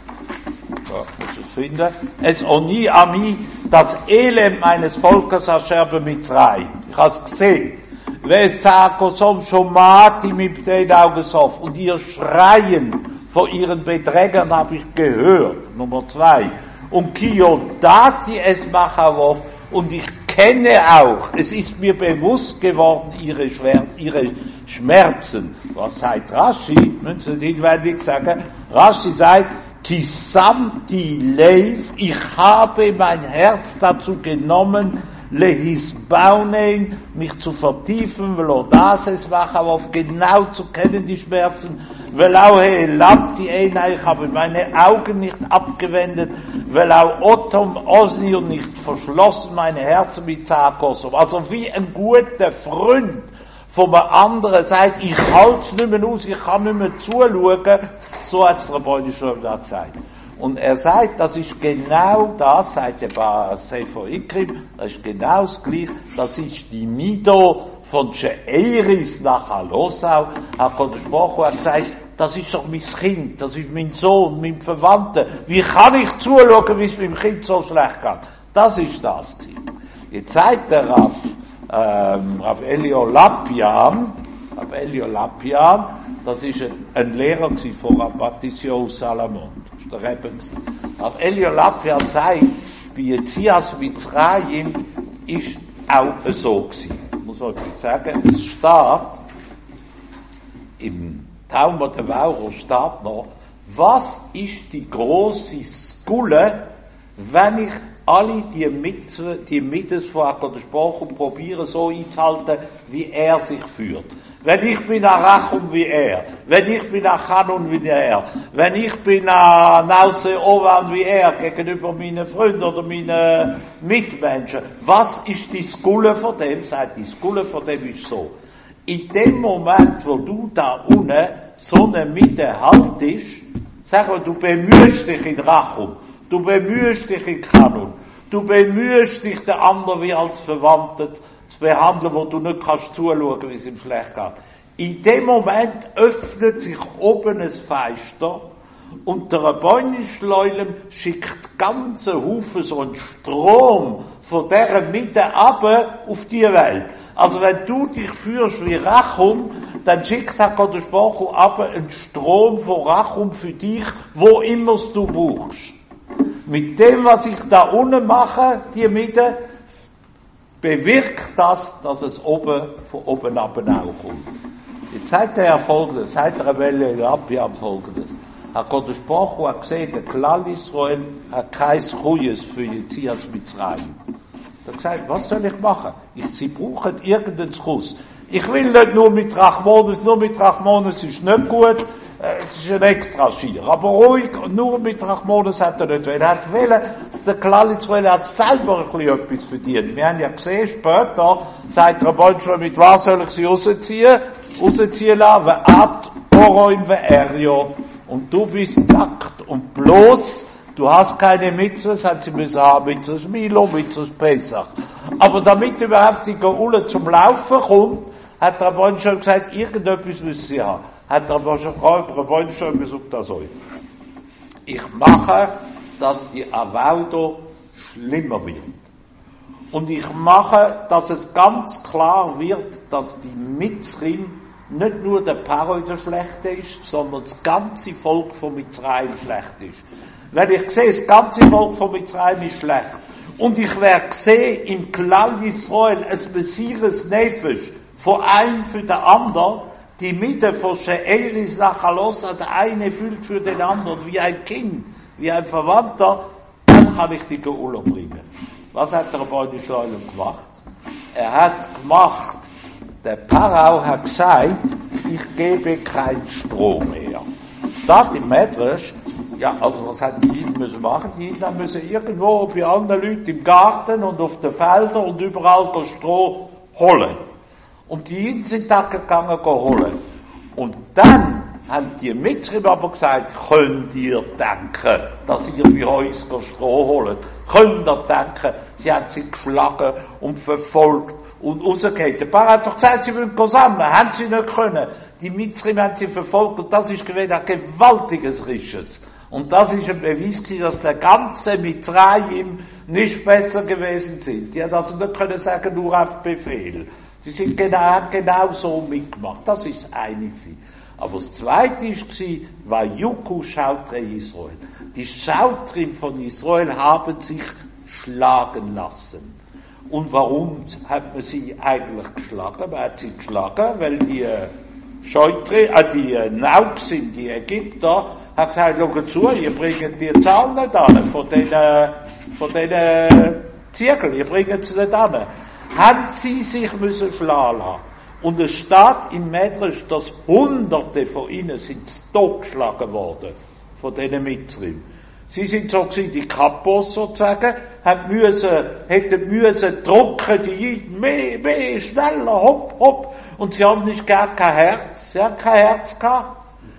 ja, muss es finden, es Oni Ami, das Elend meines Volkes Asher b'Mitzrayim. Ich habe es gesehen. Ves Zakosom Shomati mipnei Augesof. Und ihr Schreien vor ihren Beträgern habe ich gehört. Nummer zwei. Und Kiyodati es Machavov. Und ich kenne auch, es ist mir bewusst geworden, ihre, Schwer- ihre Schmerzen. Was sagt Rashi? Müssen Sie inwendig sagen. Rashi sagt, Kisamti Leiv, ich habe mein Herz dazu genommen, lehisbaunein, mich zu vertiefen, velo das es machen, aber auf genau zu kennen die Schmerzen, velau helamti eina, ich habe meine Augen nicht abgewendet, velau otom osni und nicht verschlossen meine Herzen mit Zakosom. Also wie ein guter Freund von einem anderen sagt, ich halte es nicht mehr aus, ich kann nicht mehr zuschauen, so hat es der Rebbeinu Shalom da gesagt. Und er sagt, das ist genau das, sagt der Sefer Ha'ikrim, das ist genau das Gleiche, das ist die Mido von She'eris nach Alosau. HaKadosh Baruch Hu hat gesagt, das ist doch mein Kind, das ist mein Sohn, mein Verwandter. Wie kann ich zuschauen, wie es meinem Kind so schlecht geht? Das ist das gewesen. Jetzt sagt der Rav, ähm, Rav Elio Lapian, Rav Elio Lapian, das ist ein, ein Lehrer von Rav Batisio Salamon. Das ist der Rebbe. Rav Elio Lapian sagt, bei Yetzias Mitzrayim ist auch so gewesen. Muss man wirklich sagen, es steht, im Taumer der Vauro steht noch, was ist die grosse Skule, wenn ich alle die Mitte, die Mittes von HaKadosh Baruch Hu probiere so einzuhalten, wie er sich führt. Wenn ich bin a Rachum wie er, wenn ich bin a Chanun wie er, wenn ich bin a Nause Ovan wie er, gegenüber meinen Freunden oder meinen Mitmenschen, was ist die Skule von dem? Sagt, die Skule von dem ist so. In dem Moment, wo du da unten so eine Mitte haltest, sag mal, du bemühst dich in Rachum, du bemühst dich in Chanun, du bemühst dich den anderen wie als Verwandten zu behandeln, wo du nicht kannst zuschauen, wie es ihm schlecht geht. In dem Moment öffnet sich oben ein Fenster und der Rebbeinu Shalom schickt ganze Haufen so einen Strom von dieser Mitte runter auf die Welt. Also wenn du dich führst wie Rachum, dann schickt HaKadosh Baruch Hu runter einen Strom von Rachum für dich, wo immer du brauchst. Mit dem, was ich da unten mache, die Mitte, bewirkt das, dass es oben, von oben ab auch kommt. Jetzt sagt er ja Folgendes, sagt der Rebelle Lapian Folgendes. HaKadosh Baruch Hu hat gesehen, der Klal Israel hat kein Chuyes für Yetzias Mitzrayim. Er hat gesagt, was soll ich machen? Ich, sie brauchen irgendeinen Schuss. Ich will nicht nur mit Rachmones, nur mit Rachmones ist nicht gut, es ist ein extra Schier. Aber ruhig, nur mit Rachmones hat er nicht wollen. Er hat wollen, dass der Klal Yisrael hat selber ein bisschen etwas verdient. Wir haben ja gesehen, später, sagt der Bonschwer, mit was soll ich sie rausziehen? Rausziehen lassen, Ad, Oroim, Erio. Und du bist nackt und bloß, du hast keine Mitzvahs, hat sie müssen haben, Mitzvahs Milo, Mitzvahs Pesach. Aber damit überhaupt die Geule zum Laufen kommt, hat der Bonschwer gesagt, irgendetwas müssen sie haben. Hat der Bonschwer gesagt, das soll. Ich mache, dass die Avaudo schlimmer wird. Und ich mache, dass es ganz klar wird, dass die Mitzrim nicht nur der Pharao der Schlechte ist, sondern das ganze Volk von Mitzrayim schlecht ist. Wenn ich sehe, das ganze Volk von Mitzrayim ist schlecht, und ich werde sehen, im Klal Yisrael, es Messias Nefesh, von einem für den anderen, die Mitte von She'eris nach Alosa, der eine fühlt für den anderen, wie ein Kind, wie ein Verwandter, dann kann ich die Geula bringen. Was hat der Rabbeinu Shalom gemacht? Er hat gemacht, der Pharao hat gesagt, ich gebe kein Stroh mehr. Steht im Medrash, ja, also was hat die Jiden müssen machen? Die Jiden müssen irgendwo bei anderen Leuten im Garten und auf den Feldern und überall das Stroh holen. Und die Jiden sind da gegangen, holen. Und dann haben die Mitzrim aber gesagt, könnt ihr denken, dass ihr bei uns das Stroh holt? Könnt ihr denken? Sie haben sie geschlagen und verfolgt und rausgegeben. Der Pharao hat doch gesagt, sie wollen sammeln. Haben sie nicht können. Die Mitzrim haben sie verfolgt und das ist gewesen ein gewaltiges Risches. Und das ist ein Beweis, dass der ganze Mitzrayim nicht besser gewesen sind. Die haben also nicht können sagen, nur auf Befehl. Die sind genau, haben genau so mitgemacht. Das ist das eine. Aber das zweite war, war Yuku Schautre Israel. Die Schautrim von Israel haben sich schlagen lassen. Und warum hat man sie eigentlich geschlagen? Man hat sie geschlagen, weil die Schautre, äh, die Nauksim, die Ägypter, hat gesagt, schau zu, ihr bringt die Zahlen nicht an, von den, von den Zirkeln, ihr bringt sie nicht an. Haben sie sich müssen schlagen lassen. Und es steht im Medrash, dass Hunderte von ihnen sind totgeschlagen worden, von diesen Mitzrim. Sie sind so gewesen, die Kapos sozusagen, haben müssen, hätten müssen drucken, die Jiden, mehr, mehr, schneller, hopp, hopp. Und sie haben nicht gar kein Herz, sie haben kein Herz gehabt.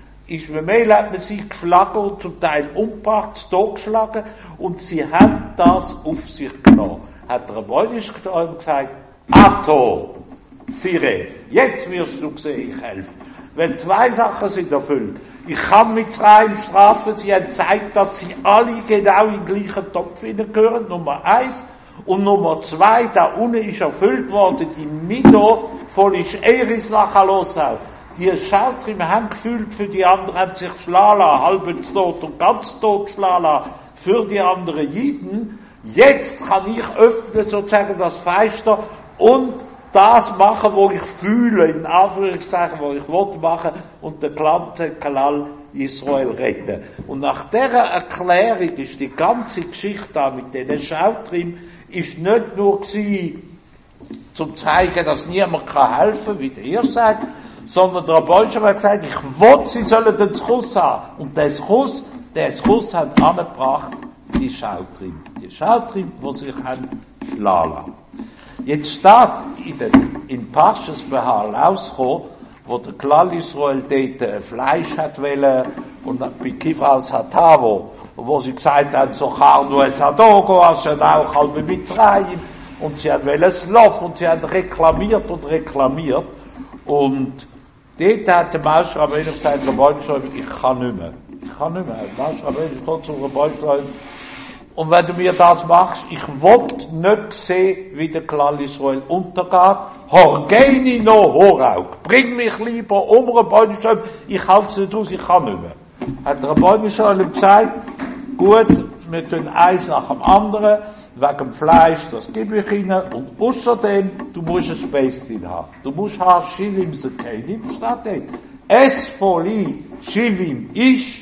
Ishmael hat man sie geschlagen und zum Teil umgebracht, totgeschlagen, und sie haben das auf sich genommen. Hat der Rabbeinu gesagt, Ato, Sire, jetzt wirst du sehen, ich helfe. Wenn zwei Sachen sind erfüllt. Ich kann mit Mitzrayim strafen, sie haben gezeigt, dass sie alle genau in den gleichen Topf hineingehören, Nummer eins. Und Nummer zwei, da unten ist erfüllt worden, die Mido von She'eris nach Alosau. Die Schautrim haben gefühlt für die anderen, haben sich schlagen lassen, halb tot und ganz tot schlagen lassen, für die anderen Jiden. Jetzt kann ich öffnen, sozusagen, das Fenster und das machen, wo ich fühle, in Anführungszeichen, wo ich will machen, und den ganzen Klal Yisrael retten. Und nach dieser Erklärung ist die ganze Geschichte da mit diesen Schautrim, ist nicht nur gewesen, zum zeigen, dass niemand kann helfen, wie ihr sagt, sondern der Rabbeinu hat gesagt, ich will, sie sollen den Schuss haben. Und den Schuss, den Schuss haben angebracht, die Schautrim. Die Schautrim, die sich haben schlagen lassen. Jetzt steht in den, in Parshas Behar rausgekommen, wo der Klal Yisrael dort Fleisch hat wollen, und bei Kifas Hatavo, wo sie gesagt haben, so Charnu es Hadogo, also auch halb Mitzrayim, und sie haben wollen Slof, und sie haben reklamiert und reklamiert, und dort hat der Moshe Rabbeinu gesagt, Rabbeinu, ich kann nicht mehr. Ich kann nicht mehr. Moshe Rabbeinu kommt zum Rabbeinu, und wenn du mir das machst, ich will nicht sehen, wie der Klal Yisrael untergeht. Horgeni no Horauk. Bring mich lieber um, Rabbeinu Shalom. Ich halte es nicht aus, ich kann nicht mehr. Hat der Rabbeinu Shalom gesagt, gut, wir tun eins nach dem anderen, wegen dem Fleisch, das gebe ich ihnen, und außerdem, du musst ein Späßchen haben. Du musst haben Shivim Zekenim, steht dort. Es voli Shivim ish,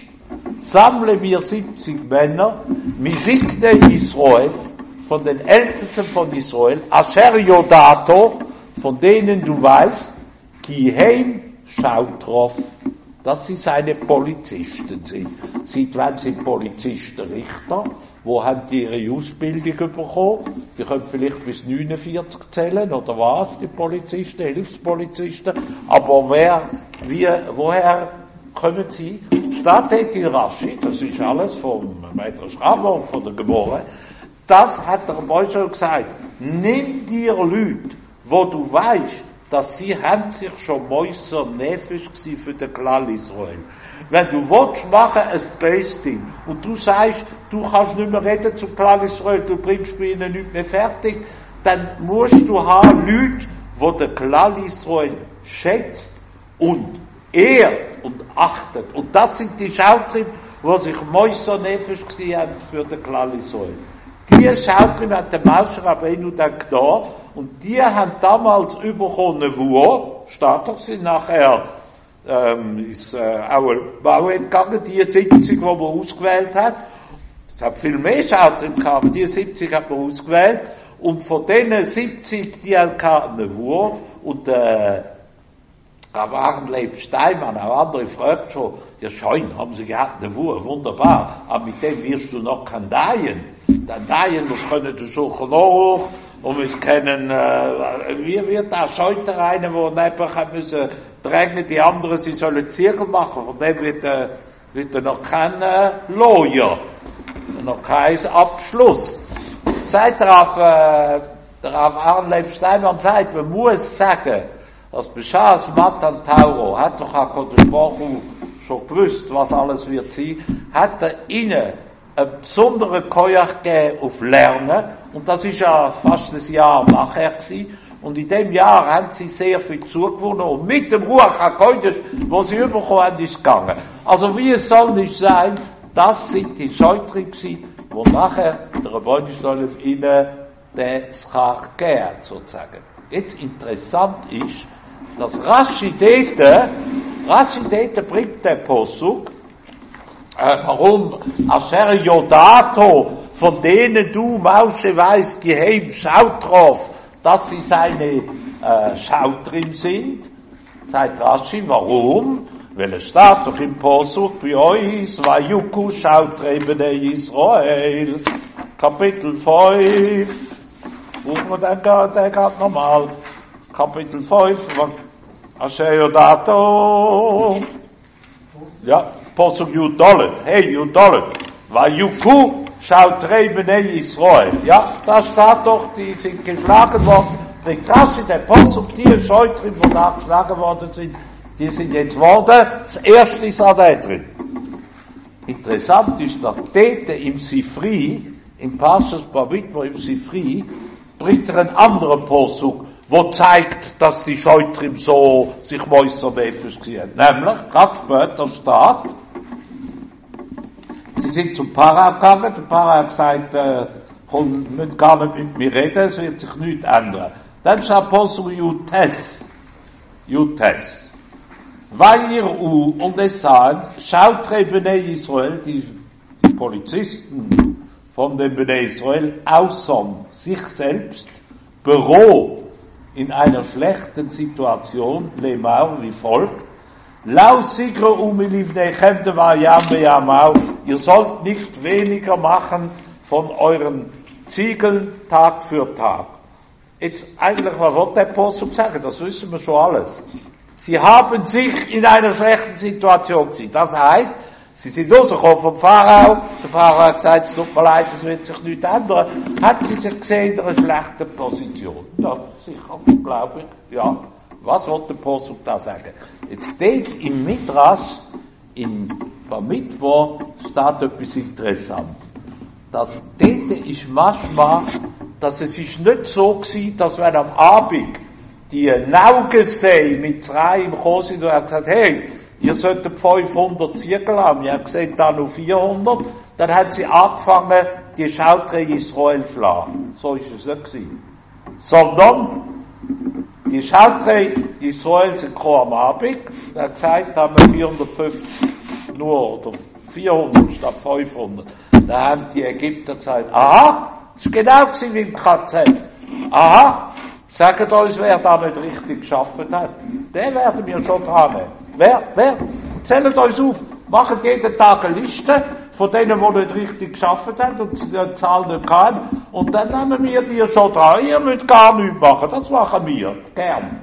sammle wir siebzig Männer, Misikne Israel, von den Ältesten von Israel, Asher Yodato, von denen du weißt, Geheimschautroff, dass sie seine Polizisten sind. Seit wann sind Polizisten Richter? Wo haben die ihre Ausbildung bekommen? Die können vielleicht bis neunundvierzig zählen, oder was, die Polizisten, Hilfspolizisten. Aber wer, wie, woher kommen sie? Steht in Rashi, das ist alles vom Medrash Rabbah und von der Gemorre, das hat der Rebbe schon gesagt. Nimm dir Leute, wo du weißt, dass sie haben sich schon Mäuser nefisch gsi für den Klal Israel. Wenn du willst machen ein Böse und du sagst, du kannst nicht mehr reden zum Klal Israel, du bringst bei ihnen nicht mehr fertig, dann musst du haben Leute, die den Klal Israel schätzt und ehrt und achtet. Und das sind die Schautrim, die sich Mäuser nefisch gsi haben für den Klal Israel. Die Schautrim hat der Moshe Rabbeinu dann genommen, und die haben damals überkommen, wo, steht doch, sind nachher, ähm, ist, äh, auch ein Bau entgangen, die siebzig, die man ausgewählt hat. Es hat viel mehr Schautrim gehabt, aber die siebzig hat man ausgewählt, und von denen siebzig, die haben eine Wur, und, äh, aber Arnleib Steinmann, auch andere fragen schon, ja schön, haben sie gehabt, eine Wur, wunderbar, aber mit dem wirst du noch kein Dayen. Dann Dayen, das können du schon hoch, und wir können, äh, wie wird da Scheuter rein, wo einfach müssen drängen, die anderen, sie sollen Zirkel machen, von dem wird, äh, wird er noch kein äh, Lawyer, noch kein Abschluss. Seit darauf, äh, darauf Arnleib Steinmann sagt, man muss sagen, dass Beschas Matan Tauro hat doch auch Kodesh Baruch schon gewusst, was alles wird sein, hat er ihnen einen besonderen Koyach gegeben auf Lernen, und das ist ja fast ein Jahr nachher gewesen, und in dem Jahr haben sie sehr viel zugewonnen, und mit dem Ruach HaKodesh, wo sie überkommen haben, ist gegangen. Also wie es soll nicht sein, das sind die Scheutrim gewesen, wo nachher der Rebbeinu Shalom ihnen den Schach gegeben hat, sozusagen. Jetzt interessant ist, dass Rashi dort, Rashi dort bringt der Posuk, äh, warum Asher Yodato, von denen du, Moshe, weißt, geheim schaut drauf, dass sie seine äh, Schautrim sind, sagt Rashi, warum? Weil es steht doch im Posuk bei euch, Vajuku Schautrim bnei Israel, Kapitel fünf, wo man dann geht, der geht nochmal, Kapitel fünf, Asher Yodato, ja, Posuk Yudolet, hey Yudolet, Vajuku Schautrim bnei Israel, ja, da steht doch, die sind geschlagen worden, bringt Rashi, der Posuk, die Scheutrim, die da geschlagen worden sind, die sind jetzt worden, das erste ist da drin. Interessant ist, dass dort im Sifri, im Parshas Bamidbar im Sifri, bringt er einen anderen Posuk, wo zeigt, dass die Scheutrim so sich mäusernefisch gesehen haben. Nämlich, gerade später steht, sie sind zum Para gegangen, der Para hat gesagt, äh, komm, müssen gar nicht mit mir reden, es wird sich nichts ändern. Dann steht Posuk Jutes, Jutes. Weil ihr U und es sahen, Schautrim bnei Israel, die, die Polizisten von dem Bnei Israel, außer sich selbst, Büro in einer schlechten Situation, Lemau, wie folgt, Lau sigre umilivnechem de vayam beyamau, ihr sollt nicht weniger machen von euren Ziegeln Tag für Tag. Jetzt, eigentlich, was wird der Posuk sagen? Das wissen wir schon alles. Sie haben sich in einer schlechten Situation gesehen. Das heißt, sie sind rausgekommen vom Pharao. Der Pharao hat gesagt, es tut mir leid, es wird sich nichts ändern. Hat sie sich gesehen in einer schlechten Position? Ja, sicher, glaube ich. Ja. Was wird der Posuk da sagen? Jetzt steht im Midrash, in Bamidbar, steht etwas Interessantes. Das dort ist manchmal, dass es ist nicht so gewesen, dass wenn am Abend die Naugesei mit drei im gekommen sind und er hat gesagt, hey, ihr solltet fünfhundert Ziegel haben, ihr seht da nur vierhundert, dann hat sie angefangen, die Schautre Israel zu schlagen. So ist es nicht gewesen. Sondern, die Schautre Israel sind gekommen am Abend, er hat gesagt, da haben wir vierhundertfünfzig nur, oder vierhundert statt fünfhundert. Da haben die Ägypter gesagt, aha, das ist genau gewesen wie im K Z. Aha, Sagt uns, wer da nicht richtig geschafft hat. Den werden wir schon dran nehmen. Wer? Wer? Zählt uns auf. Macht jeden Tag eine Liste von denen, die nicht richtig geschafft haben und die Zahl nicht haben. Und dann nehmen wir die schon dran. Ihr müsst gar nichts machen. Das machen wir. Gern.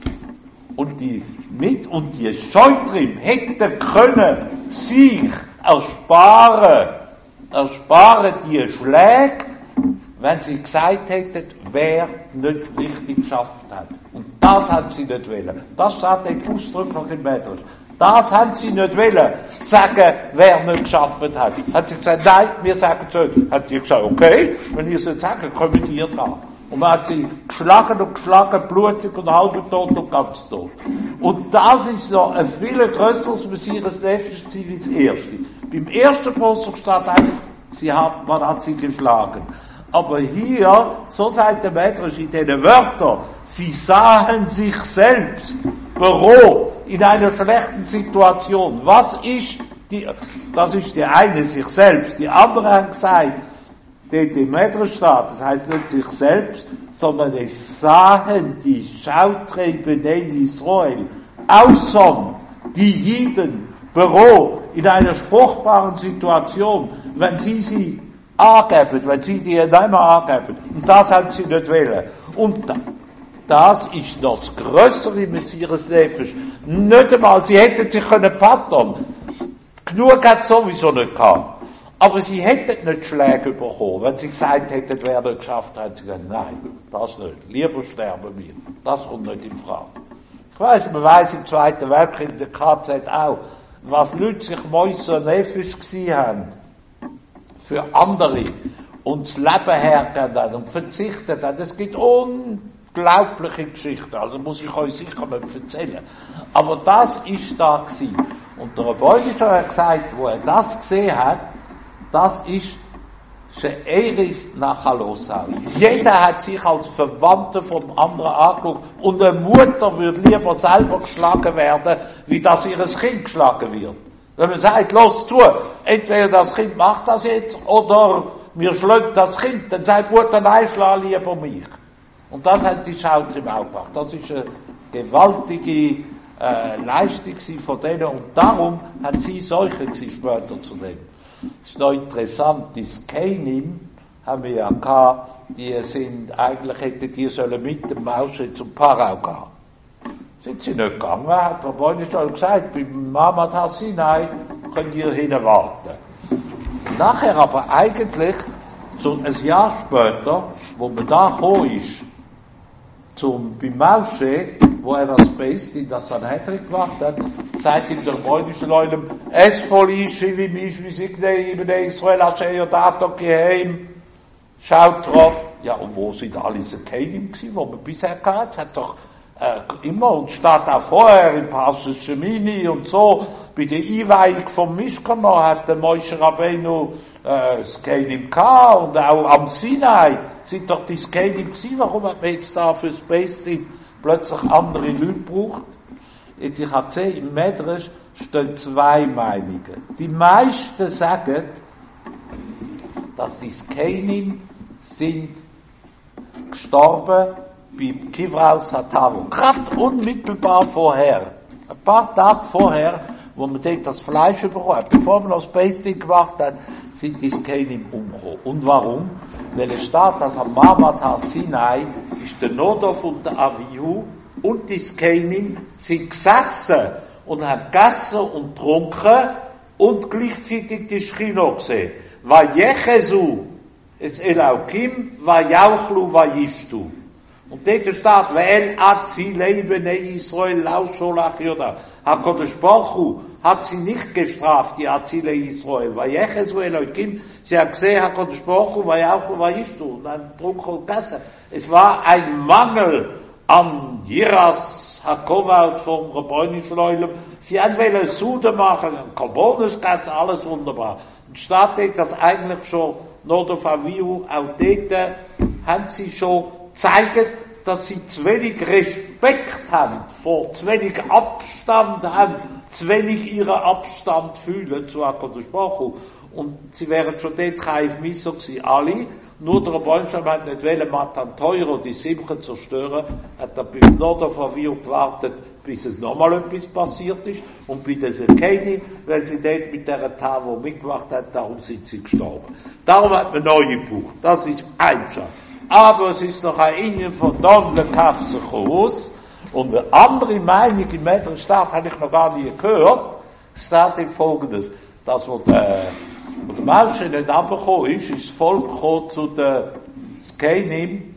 Und die mit und die Scheutrim hätten können sich ersparen, ersparen die Schläge, wenn sie gesagt hätten, wer nicht richtig geschafft hat. Und das haben sie nicht wollen. Das sagt er ausdrücklich im Mädels. Das haben sie nicht wollen, sagen, wer nicht geschafft hat. Hat sie gesagt, nein, wir sagen es nicht. Hat sie gesagt, okay, wenn ihr es nicht sagt, kommen ihr dran. Und man hat sie geschlagen und geschlagen, blutig und halb tot und ganz tot. Und das ist noch ein viel grösseres Messias Nefesh Ziel als das erste. Beim ersten Prosser steht eigentlich, sie hat, man hat sie geschlagen. Aber hier, so sagt der Mädrisch in diesen Wörtern, sie sahen sich selbst Büro in einer schlechten Situation. Was ist die, das ist die eine, sich selbst. Die anderen haben gesagt, die, die Mädrisch steht, das heißt nicht sich selbst, sondern es sahen die Schautreiben in Israel, außer die Jiden Büro in einer fruchtbaren Situation, wenn sie sie angeben, wenn sie die nicht mehr angeben. Und das haben sie nicht wollen. Und das ist noch das grössere Messias Nefesh. Nicht einmal, sie hätten sich können pattern. Genug hat sowieso nicht gehabt. Aber sie hätten nicht Schläge bekommen, wenn sie gesagt hätten, wer nicht geschafft hat. Sie gesagt, nein, das nicht. Lieber sterben wir. Das kommt nicht in Frage. Ich weiss, man weiss im Zweiten Weltkrieg, in der K Z auch, was Leute sich Messias Nefesh gewesen haben. Für andere. Und das Leben hergeben haben und verzichtet haben. Es gibt unglaubliche Geschichten. Also muss ich euch sicher nicht erzählen. Aber das ist da gewesen. Und der Rebäunischer hat gesagt, wo er das gesehen hat, das ist She'eris Nachalosau. Jeder hat sich als Verwandter vom anderen angeguckt. Und eine Mutter würde lieber selber geschlagen werden, wie dass ihr Kind geschlagen wird. Wenn man sagt, los zu, entweder das Kind macht das jetzt, oder wir schlagen das Kind, dann sagt Mutter, nein, schlag lieber mich. Und das hat die Schautrim auch gemacht. Das ist eine gewaltige äh, Leistung von denen, und darum haben sie solche gewesen später zu dem. Das ist noch interessant, die Skenim haben wir ja gehabt, die sind, eigentlich hätten die sollen mit dem Mauschel zum Parau gehen. Sind sie nicht gegangen, hat der Bräunischtal gesagt, beim Mamad Hassinai könnt ihr hinten warten. Nachher aber eigentlich, so ein Jahr später, wo man da gekommen ist, zum, beim Mauschel, wo er das Beste in das Sanhedrin gemacht hat, sagt ihm der Bräunischtal, es voll ist, wie mich, wie sie in Israel, Asher, Dato, Geheim, schaut drauf. Ja, und wo sind alle diese Kedim gewesen, wo man bisher gehabt hat, hat doch Äh, immer, und steht auch vorher im Parshas Shemini und so, bei der Einweihung vom Mishkan hat der Moshe Rabbeinu äh, das Kedim gehabt, und auch am Sinai sind doch die Kedim gewesen. Warum hat man jetzt da fürs Beste plötzlich andere Leute gebraucht? Jetzt, ich habe gesehen, im Medrash stehen zwei Meinungen. Die meisten sagen, dass die Kedim sind gestorben beim Kivraus Hatavu. Gerade unmittelbar vorher, ein paar Tage vorher, wo man dort das Fleisch bekommen hat, bevor man das Pasting gemacht hat, sind die Skenim umgekommen. Und warum? Weil es steht, dass am Mamad HaSinai ist der Nodov und der Avihu und die Skenim sind gesessen und haben gegessen und getrunken und gleichzeitig die Schchino gesehen. Vayechesu es Elokim, Vayauchlu, Vayishtu. Und dort steht, Ve'el Atzi Leben in Israel Lauscholach Yoda. HaKadosh Baruch Hu hat sie nicht gestraft, die Atzile Israel. Vayechesu Elokim, sie hat gesehen, HaKadosh Baruch Hu, Vayauchlu, Vayishtu. Und dann trunk und gegessen. Es war ein Mangel an Jiras Hakovalt vom Rebbeinu Shloilem. Sie haben wollen Sude machen, Karbones gegessen, alles wunderbar. Und steht dort, dass eigentlich schon Nodov Avihu, auch dort haben sie schon zeigen, dass sie zu wenig Respekt haben, vor zu wenig Abstand haben zu wenig ihren Abstand fühlen zu HaKadosh Baruch Hu. Und sie wären schon dort kein Misser gewesen, alle. Nur der Rebbeinu hat nicht wollen, Matan Teuro, die Simche zerstören, hat er beim Norden von Wien gewartet, bis es nochmal etwas passiert ist. Und bei der Sekeni, weil sie dort mit der Tavo mitgemacht hat, darum sind sie gestorben. Darum hat man neu gebucht. Das ist einfach. Aber es ist noch ein Ingen von Donner Kafzechus. Und eine andere Meinung im Mädchenstaat habe ich noch gar nie gehört. Es steht in Folgendes, dass wo der, wo der Moshe nicht runtergekommen ist, ist das Volk gekommen zu den Skenim.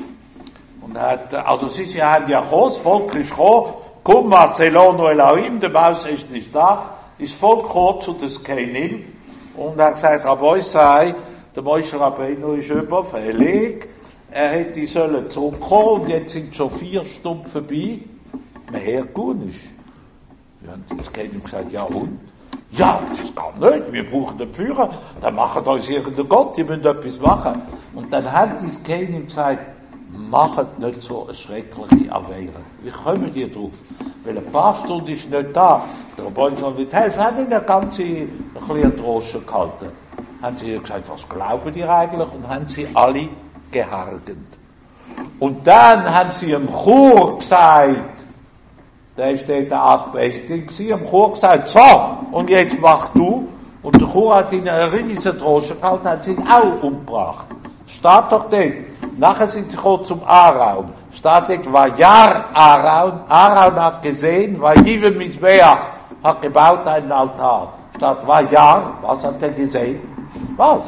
Und hat, also sie, sie haben ja gekommen, das Volk ist gekommen, komm, Marcelono Elohim, der Moshe ist nicht da, ist das Volk gekommen zu den Skenim. Und er hat gesagt, Rabbi sei, der Moshe Rabbeinu ist überfällig, er hätte sollen zurückkommen, und jetzt sind schon vier Stunden vorbei. Mehr gut nicht. Wir haben das Kind gesagt, ja und? Ja, das kann nicht, wir brauchen den Führer, dann machen uns irgendein Gott, die müssen etwas machen. Und dann hat das Kind gesagt, macht nicht so eine schreckliche Avere. Wie kommen die drauf? Weil ein paar Stunden ist nicht da. Der Rebbeinu soll nicht helfen, haben ihnen eine ganze, ein bisschen Droschen gehalten. Haben sie gesagt, was glauben die eigentlich? Und haben sie alle gehargend. Und dann haben sie im Chor gesagt, da steht der Achtbesting, sie im Chor gesagt, so, und jetzt mach du. Und der Chor hat ihnen eine riesige Drosche gehalten, hat sie ihn auch umgebracht. Steht doch dort. Nachher sind sie gekommen zum Araun. Steht dort, Vajar Araun. Araun hat gesehen, Vajive Mizbeach hat gebaut einen Altar. Steht Vajar, was hat er gesehen? Was?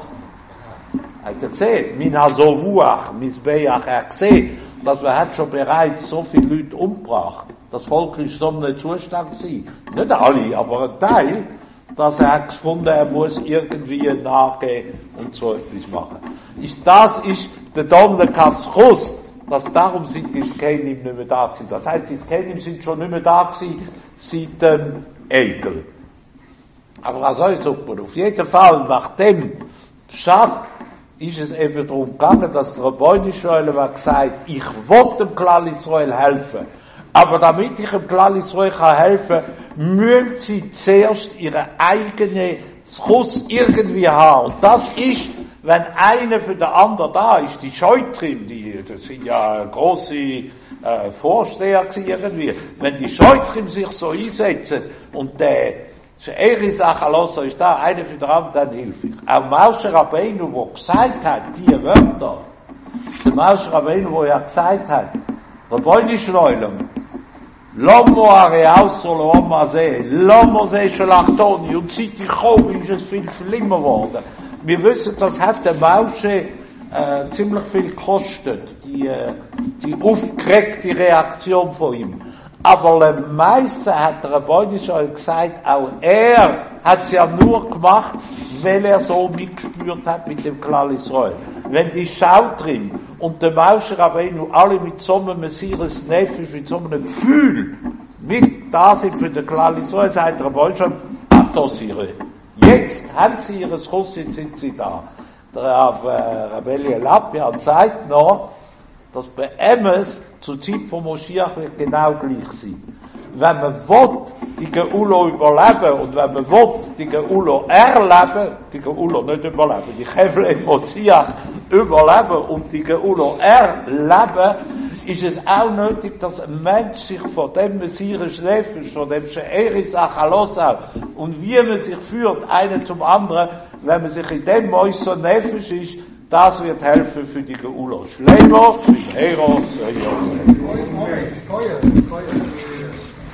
Hat er gesehen, min hazovuach, Mizbeach, er hat gesehen, dass wir hat schon bereits so viele Leute umgebracht. Das Volk ist so einem Zustand gewesen. Nicht alle, aber ein Teil, dass er hat gefunden, er muss irgendwie nachgehen und so etwas machen. Ist, das ist der Donnerkatzchus, dass darum sind die Skenim nicht mehr da gewesen. Das heißt, die Skenim sind schon nicht mehr da gewesen, seit dem Egel. Aber also ist super. Auf jeden Fall, nach dem Pschat, ist es eben darum gegangen, dass der Rebbeinu Israel war gesagt, ich will dem Klal Israel helfen. Aber damit ich dem Klal Israel kann helfen, müssen sie zuerst ihre eigene Schuss irgendwie haben. Und das ist, wenn einer für den anderen da ist, die Scheutrim, die, das sind ja grosse äh, Vorsteher irgendwie, wenn die Scheutrim sich so einsetzen und der Eris Achalosa ist da, einer für den anderen, dann hilft ich. Auch Moshe Rabbeinu, der gesagt hat, die Wörter, der Moshe Rabbeinu, der ja gesagt hat, Rebbeinu Shloilem, Lomo Areaus Solom Azeh, Lomo Zeh Shalachtoni, und seit ich komme, ist es viel schlimmer geworden. Wir wissen, das hat der Moshe äh, ziemlich viel gekostet, die, äh, die aufgeregte Reaktion von ihm. Aber der Meister hat der Rebbeinu schon gesagt, auch er hat es ja nur gemacht, weil er so mitgespürt hat mit dem Klal Israel. Wenn die Schautrim und der Moshe Rabbeinu alle mit so einem Messias Nefesh, mit so einem Gefühl mit da sind für den Klal Israel, sagt der Rebbeinu schon, Atosire. Jetzt haben sie ihre Schuss, jetzt sind sie da. Der äh, Rabbi Lapia sagt noch, dass bei Emes zur Zeit von Moschiach wird genau gleich sein. Wenn man will, die Geulo überleben, und wenn man will, die Geulo erleben, die Geulo nicht überleben, die Chevle in Moschiach überleben und die Geulo erleben, ist es auch nötig, dass ein Mensch sich von dem Messias Nefesh, von dem She'eris Achalosa, und wie man sich führt, einen zum anderen, wenn man sich in dem Moiser Nefesh ist, das wird helfen für die Geulo. Schleimo, Hero, Hero.